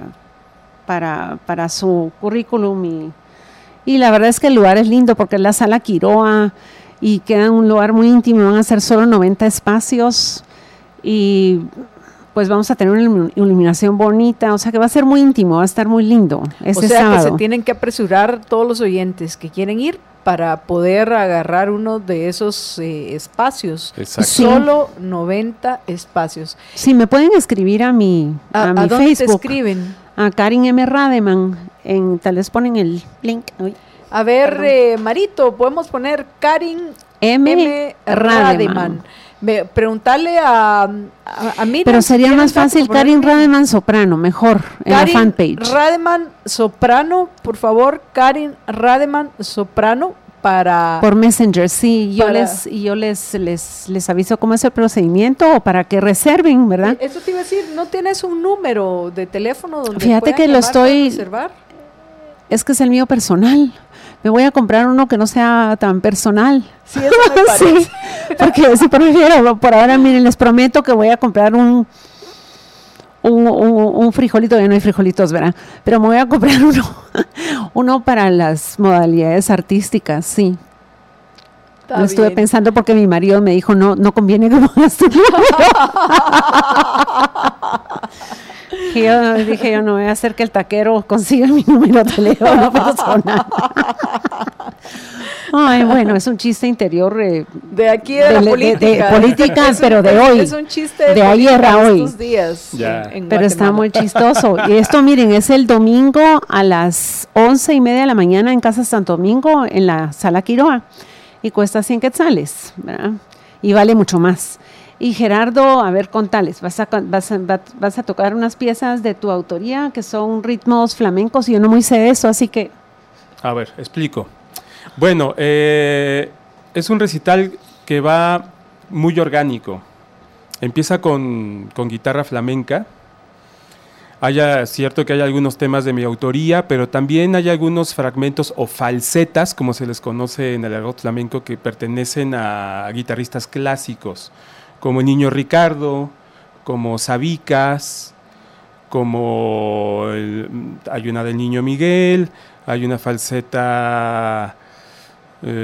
S6: su currículum y la verdad es que el lugar es lindo porque es la Sala Quiroa y queda en un lugar muy íntimo, van a ser solo 90 espacios y pues vamos a tener una iluminación bonita, o sea que va a ser muy íntimo, va a estar muy lindo este
S2: O sea
S6: sábado.
S2: que se tienen que apresurar todos los oyentes que quieren ir para poder agarrar uno de esos espacios.
S7: Exacto.
S6: Sí.
S2: Solo 90 espacios.
S6: Sí, me pueden escribir a mi
S2: ¿A
S6: mi
S2: dónde te
S6: Facebook,
S2: escriben?
S6: a Karin M. Rademan, tal vez ponen el link. Uy.
S2: A ver, Marito, podemos poner Karin
S6: M. Rademan.
S2: Preguntarle a Miriam.
S6: Pero
S2: si
S6: sería
S2: quieren
S6: más fácil
S2: poner-
S6: Karin Rademan Soprano, mejor, en la
S2: Karin
S6: fanpage.
S2: Rademan Soprano, por favor, Karin Rademan Soprano para...
S6: Por Messenger, sí, yo
S2: Para-
S6: les aviso cómo es el procedimiento o para que reserven, ¿verdad?
S2: Eso te iba a decir, ¿no tienes un número de teléfono donde
S6: Fíjate
S2: puedan
S6: que lo
S2: llamar para
S6: estoy-
S2: reservar?
S6: Es que es el mío personal. Me voy a comprar uno que no sea tan personal.
S2: Sí, eso me parece.
S6: Sí, porque sí prefiero, por ahora, miren, les prometo que voy a comprar un frijolito, ya no hay frijolitos, ¿verdad? Pero me voy a comprar uno para las modalidades artísticas, sí.
S2: Está
S6: Lo estuve
S2: bien.
S6: pensando porque mi marido me dijo, no conviene que pongas tu número. Y yo dije, yo no voy a hacer que el taquero consiga mi número de teléfono personal. Ay, bueno, es un chiste interior
S2: De aquí de la
S6: de
S2: política.
S6: política,
S2: Es un-
S6: pero de hoy.
S2: Es un chiste
S6: De ayer
S2: política
S6: a
S2: de
S6: hoy.
S2: estos días
S7: Ya.
S2: en
S6: Pero está
S2: Guatemala.
S6: muy chistoso. Y esto, miren, es el domingo a las 11:30 de la mañana en Casa Santo Domingo, en la Sala Quiroa. Y cuesta 100 quetzales, ¿verdad? Y vale mucho más. Y Gerardo, a ver, contales, vas a tocar unas piezas de tu autoría que son ritmos flamencos y yo no muy sé de eso, así que...
S7: A ver, explico. Bueno, es un recital que va muy orgánico. Empieza con guitarra flamenca. Cierto que hay algunos temas de mi autoría, pero también hay algunos fragmentos o falsetas, como se les conoce en el argot flamenco, que pertenecen a guitarristas clásicos, como el Niño Ricardo, como Sabicas, hay una del Niño Miguel, hay una falseta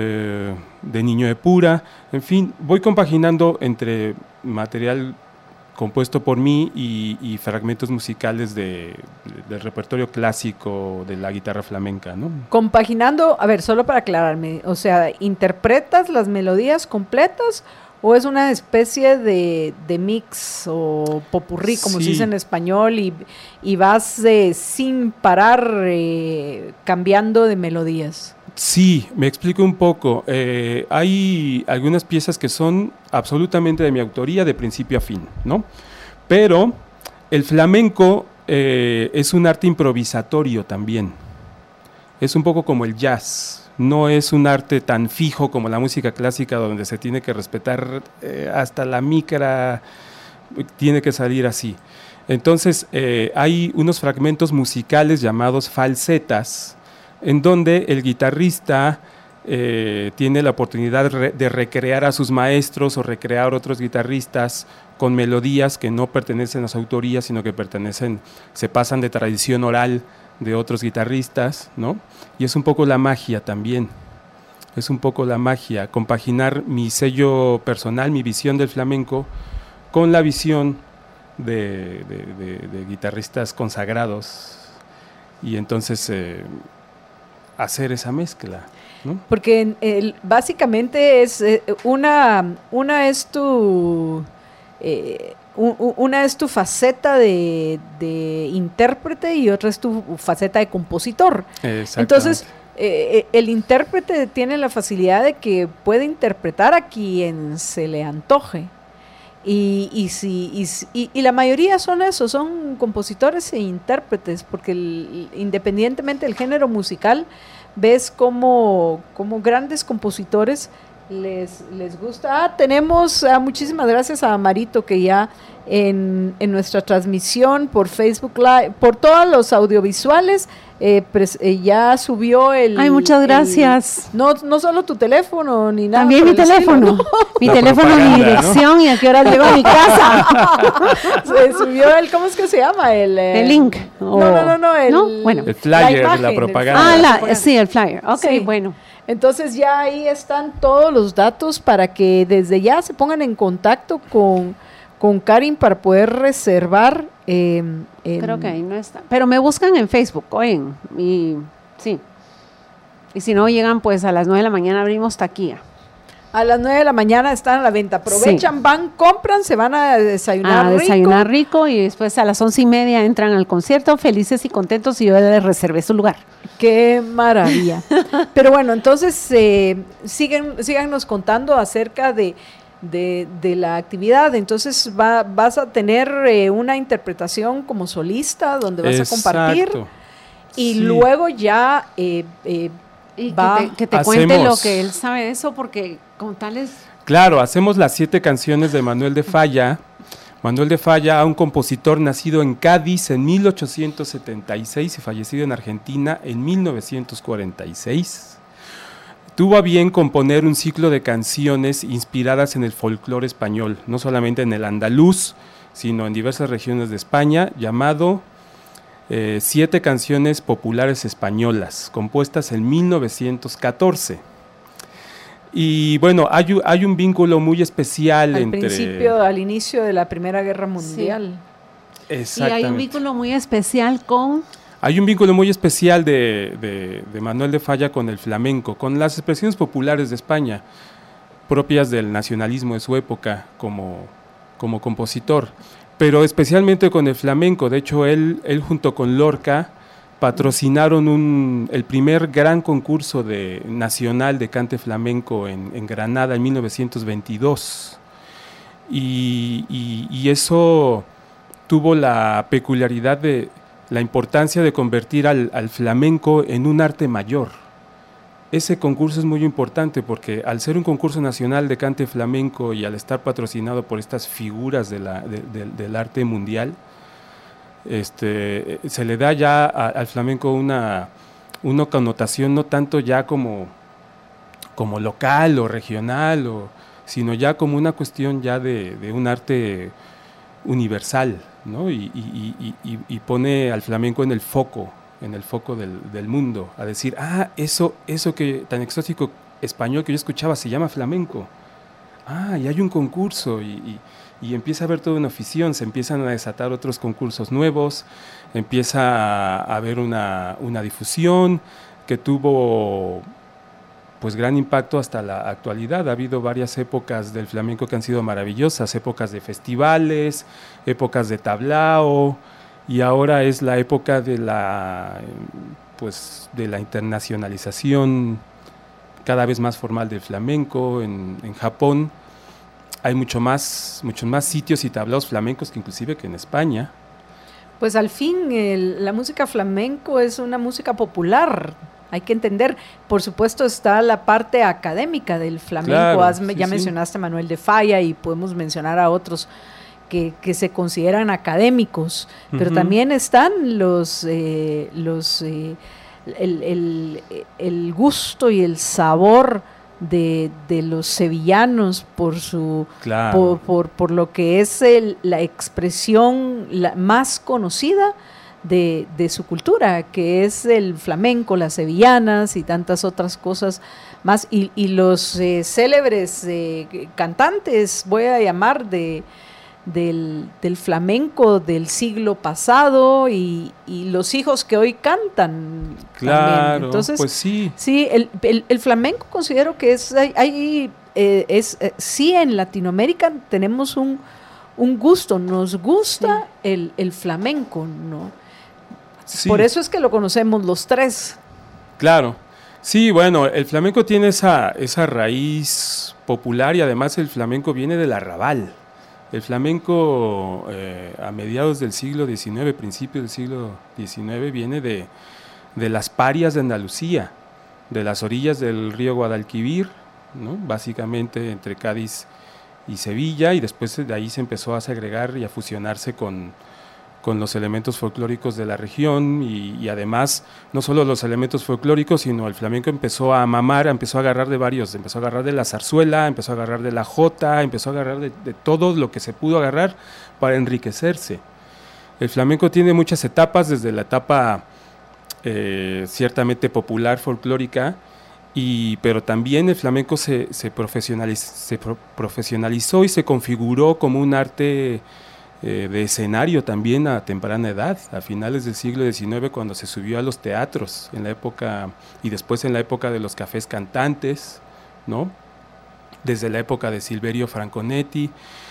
S7: de Niño de Pura, en fin, voy compaginando entre material compuesto por mí y fragmentos musicales del repertorio clásico de la guitarra flamenca, ¿no?
S2: Compaginando, a ver, solo para aclararme, o sea, ¿interpretas las melodías completas o es una especie de mix o popurrí, como se
S7: Sí.
S2: dice en español, y vas sin parar cambiando de melodías?
S7: Sí, me explico un poco. Hay algunas piezas que son absolutamente de mi autoría, de principio a fin, ¿no? Pero el flamenco es un arte improvisatorio también. Es un poco como el jazz. No es un arte tan fijo como la música clásica, donde se tiene que respetar hasta la micra, tiene que salir así. Entonces, hay unos fragmentos musicales llamados falsetas, en donde el guitarrista tiene la oportunidad de recrear a sus maestros o recrear otros guitarristas con melodías que no pertenecen a su autoría, sino que se pasan de tradición oral de otros guitarristas, ¿no? Y es un poco la magia también, es un poco la magia, compaginar mi sello personal, mi visión del flamenco, con la visión de guitarristas consagrados, y entonces hacer esa mezcla, ¿no?
S2: Porque básicamente es una es tu una es tu faceta de intérprete y otra es tu faceta de compositor. Entonces, el intérprete tiene la facilidad de que puede interpretar a quien se le antoje. Y la mayoría son eso, son compositores e intérpretes, porque independientemente del género musical, ves como grandes compositores les gusta. Tenemos, muchísimas gracias a Marito, que ya en nuestra transmisión por Facebook Live, por todos los audiovisuales, ya subió el...
S6: Ay, muchas gracias.
S2: No solo tu teléfono, ni nada.
S6: También mi teléfono. Mi teléfono, mi dirección, ¿no? Y a qué hora llego a mi casa.
S2: Se subió ¿cómo es que se llama? El
S6: link.
S2: No,
S6: bueno.
S7: El flyer, la propaganda.
S6: Sí, el flyer. Ok,
S2: sí.
S6: Bueno.
S2: Entonces ya ahí están todos los datos para que desde ya se pongan en contacto con Karin para poder reservar.
S6: Creo que ahí no está. Pero me buscan en Facebook, oyen. Y sí. Y si no llegan, pues a las 9 de la mañana abrimos taquilla.
S2: A las 9 de la mañana están a la venta. Aprovechan,
S6: Sí.
S2: Van, compran, se van a desayunar
S6: rico y después a las 11:30 entran al concierto felices y contentos y yo les reservé su lugar.
S2: ¡Qué maravilla! Pero bueno, entonces síganos contando acerca de la actividad. Entonces vas a tener una interpretación como solista donde vas a compartir. Y
S7: sí.
S2: Luego ya
S6: Y que te cuente lo que él sabe de eso, porque como tal es...
S7: Claro, hacemos las 7 canciones de Manuel de Falla. Manuel de Falla, un compositor nacido en Cádiz en 1876 y fallecido en Argentina en 1946. Tuvo a bien componer un ciclo de canciones inspiradas en el folclore español, no solamente en el andaluz, sino en diversas regiones de España, llamado 7 canciones populares españolas, compuestas en 1914. Y bueno, hay un vínculo muy especial
S2: al inicio de la Primera Guerra Mundial.
S7: Sí. Exactamente.
S6: Y hay un vínculo muy especial con...
S7: Hay un vínculo muy especial de Manuel de Falla con el flamenco, con las expresiones populares de España, propias del nacionalismo de su época como compositor, pero especialmente con el flamenco. De hecho, él junto con Lorca patrocinaron el primer gran concurso nacional de cante flamenco en Granada en 1922. Y eso tuvo la peculiaridad de la importancia de convertir al flamenco en un arte mayor. Ese concurso es muy importante porque al ser un concurso nacional de cante flamenco y al estar patrocinado por estas figuras del arte mundial, se le da ya al flamenco una connotación no tanto ya como local o regional, sino ya como una cuestión ya de un arte universal, ¿no? Y pone al flamenco en el foco del mundo, a decir, eso que tan exótico español que yo escuchaba se llama flamenco. y hay un concurso y empieza a haber toda una afición, se empiezan a desatar otros concursos nuevos, empieza a haber una difusión que tuvo pues gran impacto hasta la actualidad. Ha habido varias épocas del flamenco que han sido maravillosas, épocas de festivales, épocas de tablao, y ahora es la época de la internacionalización cada vez más formal del flamenco. En Japón hay muchos más sitios y tablaos flamencos que inclusive que en España.
S2: Pues al fin la música flamenco es una música popular. Hay que entender, por supuesto está la parte académica del flamenco.
S7: Claro,
S2: Ya mencionaste a Manuel de Falla y podemos mencionar a otros que se consideran académicos, pero también están el gusto y el sabor de los sevillanos por su
S7: Claro.
S2: por lo que es la expresión más conocida de su cultura, que es el flamenco, las sevillanas y tantas otras cosas más, y los célebres cantantes, voy a llamar, del flamenco del siglo pasado, y los hijos que hoy cantan.
S7: Claro,
S2: también. Entonces,
S7: pues sí.
S2: Sí, el flamenco considero que sí, en Latinoamérica tenemos un gusto, nos gusta el flamenco, ¿no?
S7: Sí.
S2: Por eso es que lo conocemos los tres.
S7: Claro. Sí, bueno, el flamenco tiene esa raíz popular, y además el flamenco viene del arrabal. El flamenco a mediados del siglo XIX, principios del siglo XIX, viene de las parias de Andalucía, de las orillas del río Guadalquivir, ¿no? Básicamente entre Cádiz y Sevilla, y después de ahí se empezó a segregar y a fusionarse con los elementos folclóricos de la región, y además no solo los elementos folclóricos, sino el flamenco empezó a mamar, empezó a agarrar de varios, empezó a agarrar de la zarzuela, empezó a agarrar de la jota, empezó a agarrar de todo lo que se pudo agarrar para enriquecerse. El flamenco tiene muchas etapas, desde la etapa ciertamente popular, folclórica, pero también el flamenco se profesionalizó y se configuró como un arte de escenario también a temprana edad, a finales del siglo XIX, cuando se subió a los teatros, en la época, y después en la época de los cafés cantantes, ¿no? Desde la época de Silverio Franconetti,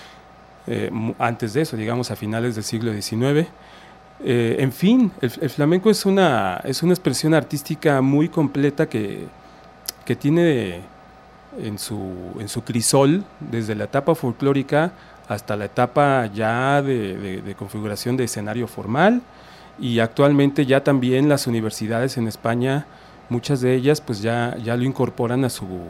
S7: antes de eso, digamos, a finales del siglo XIX. En fin, el flamenco es una expresión artística muy completa que tiene en su crisol, desde la etapa folclórica hasta la etapa ya de configuración de escenario formal, y actualmente ya también las universidades en España, muchas de ellas pues ya lo incorporan a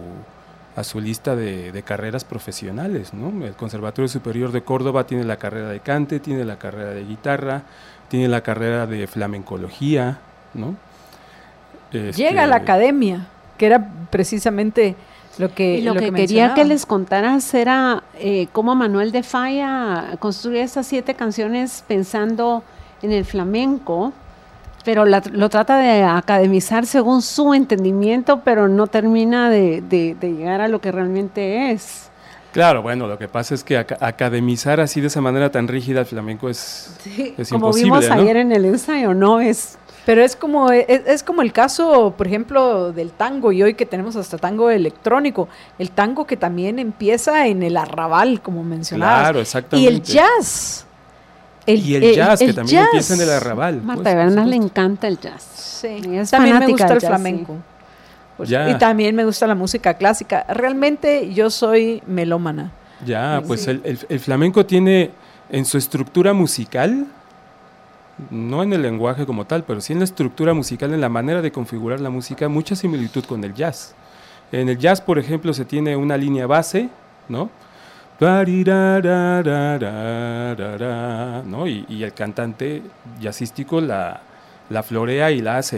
S7: su lista de carreras profesionales, ¿no? El Conservatorio Superior de Córdoba tiene la carrera de cante, tiene la carrera de guitarra, tiene la carrera de flamencología, ¿no?
S2: Llega a la academia, que era precisamente lo que
S6: quería
S2: mencionaba.
S6: que les contaras era cómo Manuel de Falla construye estas 7 canciones pensando en el flamenco, pero lo trata de academizar según su entendimiento, pero no termina de llegar a lo que realmente es.
S7: Claro, bueno, lo que pasa es que academizar así de esa manera tan rígida el flamenco es
S6: Como
S7: imposible,
S6: vimos
S7: ¿no?
S6: ayer en el ensayo, ¿no?
S2: Pero es como el caso, por ejemplo, del tango, y hoy que tenemos hasta tango electrónico, el tango que también empieza en el arrabal, como mencionabas.
S7: Claro, exactamente.
S2: Y el jazz.
S7: El jazz, que también empieza en el arrabal.
S6: Marta
S7: pues,
S6: Bernal
S7: por
S6: le
S7: supuesto.
S6: encanta el jazz.
S2: Sí,
S6: Ella es
S2: también me
S6: fanática
S2: gusta
S6: del
S2: el
S6: jazz,
S2: flamenco.
S6: sí.
S2: Pues,
S7: Ya.
S2: y también me gusta la música clásica. Realmente yo soy melómana.
S7: Ya, pues
S2: Sí.
S7: el flamenco tiene en su estructura musical, no en el lenguaje como tal, pero sí en la estructura musical, en la manera de configurar la música, mucha similitud con el jazz. En el jazz, por ejemplo, se tiene una línea base, ¿no? ¿No? Y el cantante jazzístico la florea y la hace,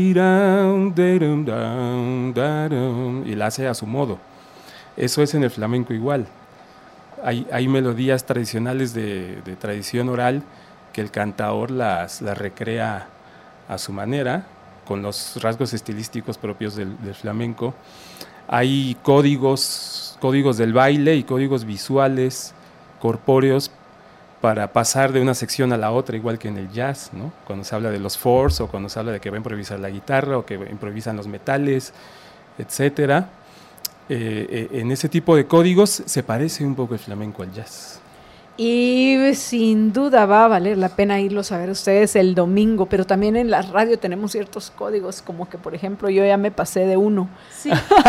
S7: y la hace a su modo. Eso es en el flamenco igual. Hay melodías tradicionales de tradición oral que el cantaor las recrea a su manera, con los rasgos estilísticos propios del flamenco. Hay códigos códigos del baile y códigos visuales, corpóreos, para pasar de una sección a la otra, igual que en el jazz, ¿no? Cuando se habla de los fours, o cuando se habla de que va a improvisar la guitarra, o que improvisan los metales, etcétera. En ese tipo de códigos se parece un poco el flamenco al jazz.
S2: Y sin duda va a valer la pena irlos a ver ustedes el domingo, pero también en la radio tenemos ciertos códigos, como que por ejemplo yo ya me pasé de uno.
S6: Sí.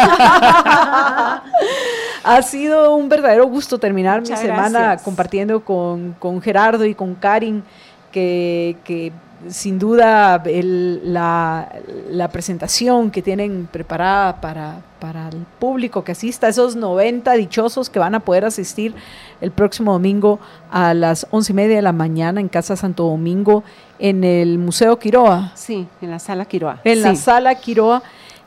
S2: Ha sido un verdadero gusto terminar
S6: Muchas
S2: mi semana
S6: gracias.
S2: compartiendo con Gerardo y con Karin, que sin duda la presentación que tienen preparada para el público que asista, esos 90 dichosos que van a poder asistir el próximo domingo a las 11:30 de la mañana en Casa Santo Domingo, en el Museo Quiroa.
S6: Sí, en la Sala Quiroa.
S2: En la
S6: Sí.
S2: Sala Quiroa,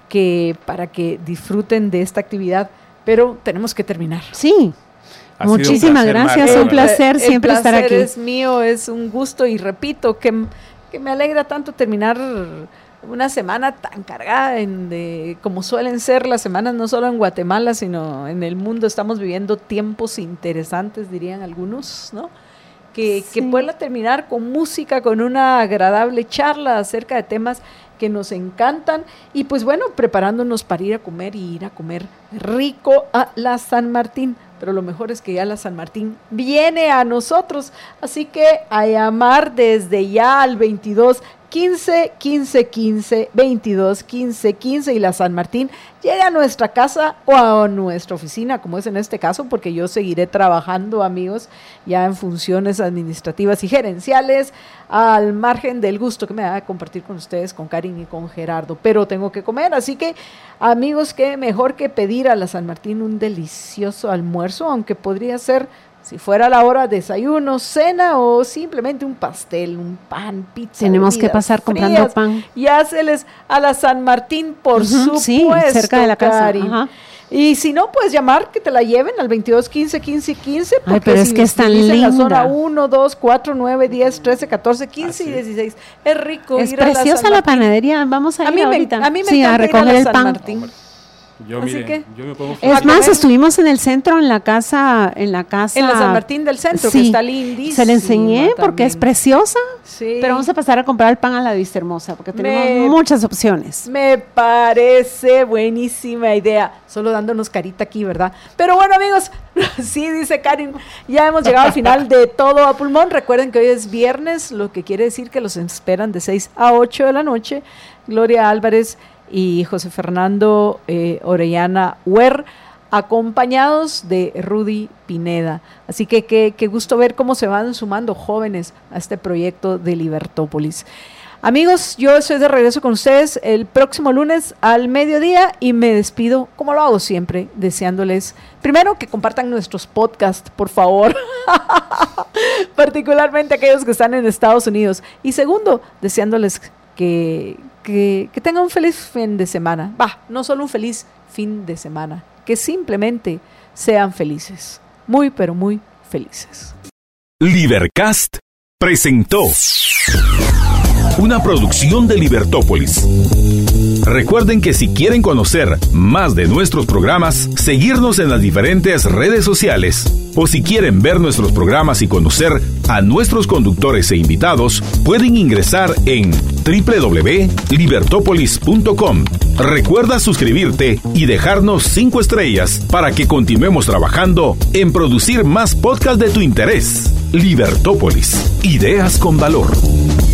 S2: para que disfruten de esta actividad, pero tenemos que terminar.
S6: Sí.
S7: Ha sido un
S6: Muchísimas
S7: placer,
S6: gracias,
S7: Marta,
S6: un placer siempre estar aquí.
S2: El placer es mío, es un gusto y repito que me alegra tanto terminar una semana tan cargada como suelen ser las semanas, no solo en Guatemala, sino en el mundo. Estamos viviendo tiempos interesantes, dirían algunos, ¿no? Que pueda terminar con música, con una agradable charla acerca de temas que nos encantan y pues bueno, preparándonos para ir a comer rico a la San Martín. Pero lo mejor es que ya la San Martín viene a nosotros, así que a llamar desde ya al 22 15 15 15, 22 15 15 y la San Martín llega a nuestra casa o a nuestra oficina, como es en este caso, porque yo seguiré trabajando, amigos, ya en funciones administrativas y gerenciales, al margen del gusto que me da de compartir con ustedes, con Karin y con Gerardo, pero tengo que comer, así que amigos, qué mejor que pedir a la San Martín un delicioso almuerzo, aunque podría ser, si fuera la hora, desayuno, cena o simplemente un pastel, un pan, pizza.
S6: Tenemos que
S2: bebidas
S6: pasar comprando
S2: frías,
S6: pan.
S2: y háceles a la San Martín, por
S6: Ujú,
S2: supuesto,
S6: sí, cerca de la casa.
S2: Karin.
S6: Ajá.
S2: Y si no, puedes llamar, que te la lleven al 22 15 15 15.
S6: Ay,
S2: Porque
S6: pero es
S2: si
S6: que es tan
S2: vivís en la
S6: linda.
S2: zona 1, 2, 4, 9, 10, 13, 14, 15 y
S7: Así es.
S2: 16. Es rico
S6: Es
S2: ir a la
S6: preciosa
S2: San
S6: la
S2: Martín.
S6: panadería. Vamos a ir
S2: A mí me
S6: ahorita.
S2: encanta
S6: sí, a
S2: ir a
S6: recoger
S2: la
S6: el
S2: San
S6: pan.
S2: Martín.
S7: Yo,
S2: Así
S7: miren,
S2: que-
S7: yo me pongo
S6: Es
S2: A
S6: más,
S2: comer.
S6: estuvimos en el centro, en la casa.
S2: En la San Martín del centro, que
S6: Sí.
S2: está lindísima.
S6: Se la enseñé porque es
S2: también.
S6: preciosa.
S2: Sí.
S6: Pero vamos a pasar a comprar el pan a la Vista Hermosa porque tenemos
S2: Me-
S6: muchas opciones.
S2: Me parece buenísima idea. Solo dándonos carita aquí, ¿verdad? Pero bueno, amigos, sí, dice Karin, ya hemos llegado al final de Todo a Pulmón. Recuerden que hoy es viernes, lo que quiere decir que los esperan de 6 a 8 de la noche. Gloria Álvarez y José Fernando Orellana Huer, acompañados de Rudy Pineda. Así que qué gusto ver cómo se van sumando jóvenes a este proyecto de Libertópolis. Amigos, yo estoy de regreso con ustedes el próximo lunes al mediodía y me despido, como lo hago siempre, deseándoles, primero, que compartan nuestros podcasts, por favor, particularmente aquellos que están en Estados Unidos, y segundo, deseándoles que tengan un feliz fin de semana. No solo un feliz fin de semana, que simplemente sean felices, muy pero muy felices.
S1: Libercast presentó una producción de Libertópolis. Recuerden que si quieren conocer más de nuestros programas, seguirnos en las diferentes redes sociales, o si quieren ver nuestros programas y conocer a nuestros conductores e invitados, pueden ingresar en www.libertopolis.com. Recuerda suscribirte y dejarnos 5 estrellas para que continuemos trabajando en producir más podcasts de tu interés. Libertópolis, ideas con valor.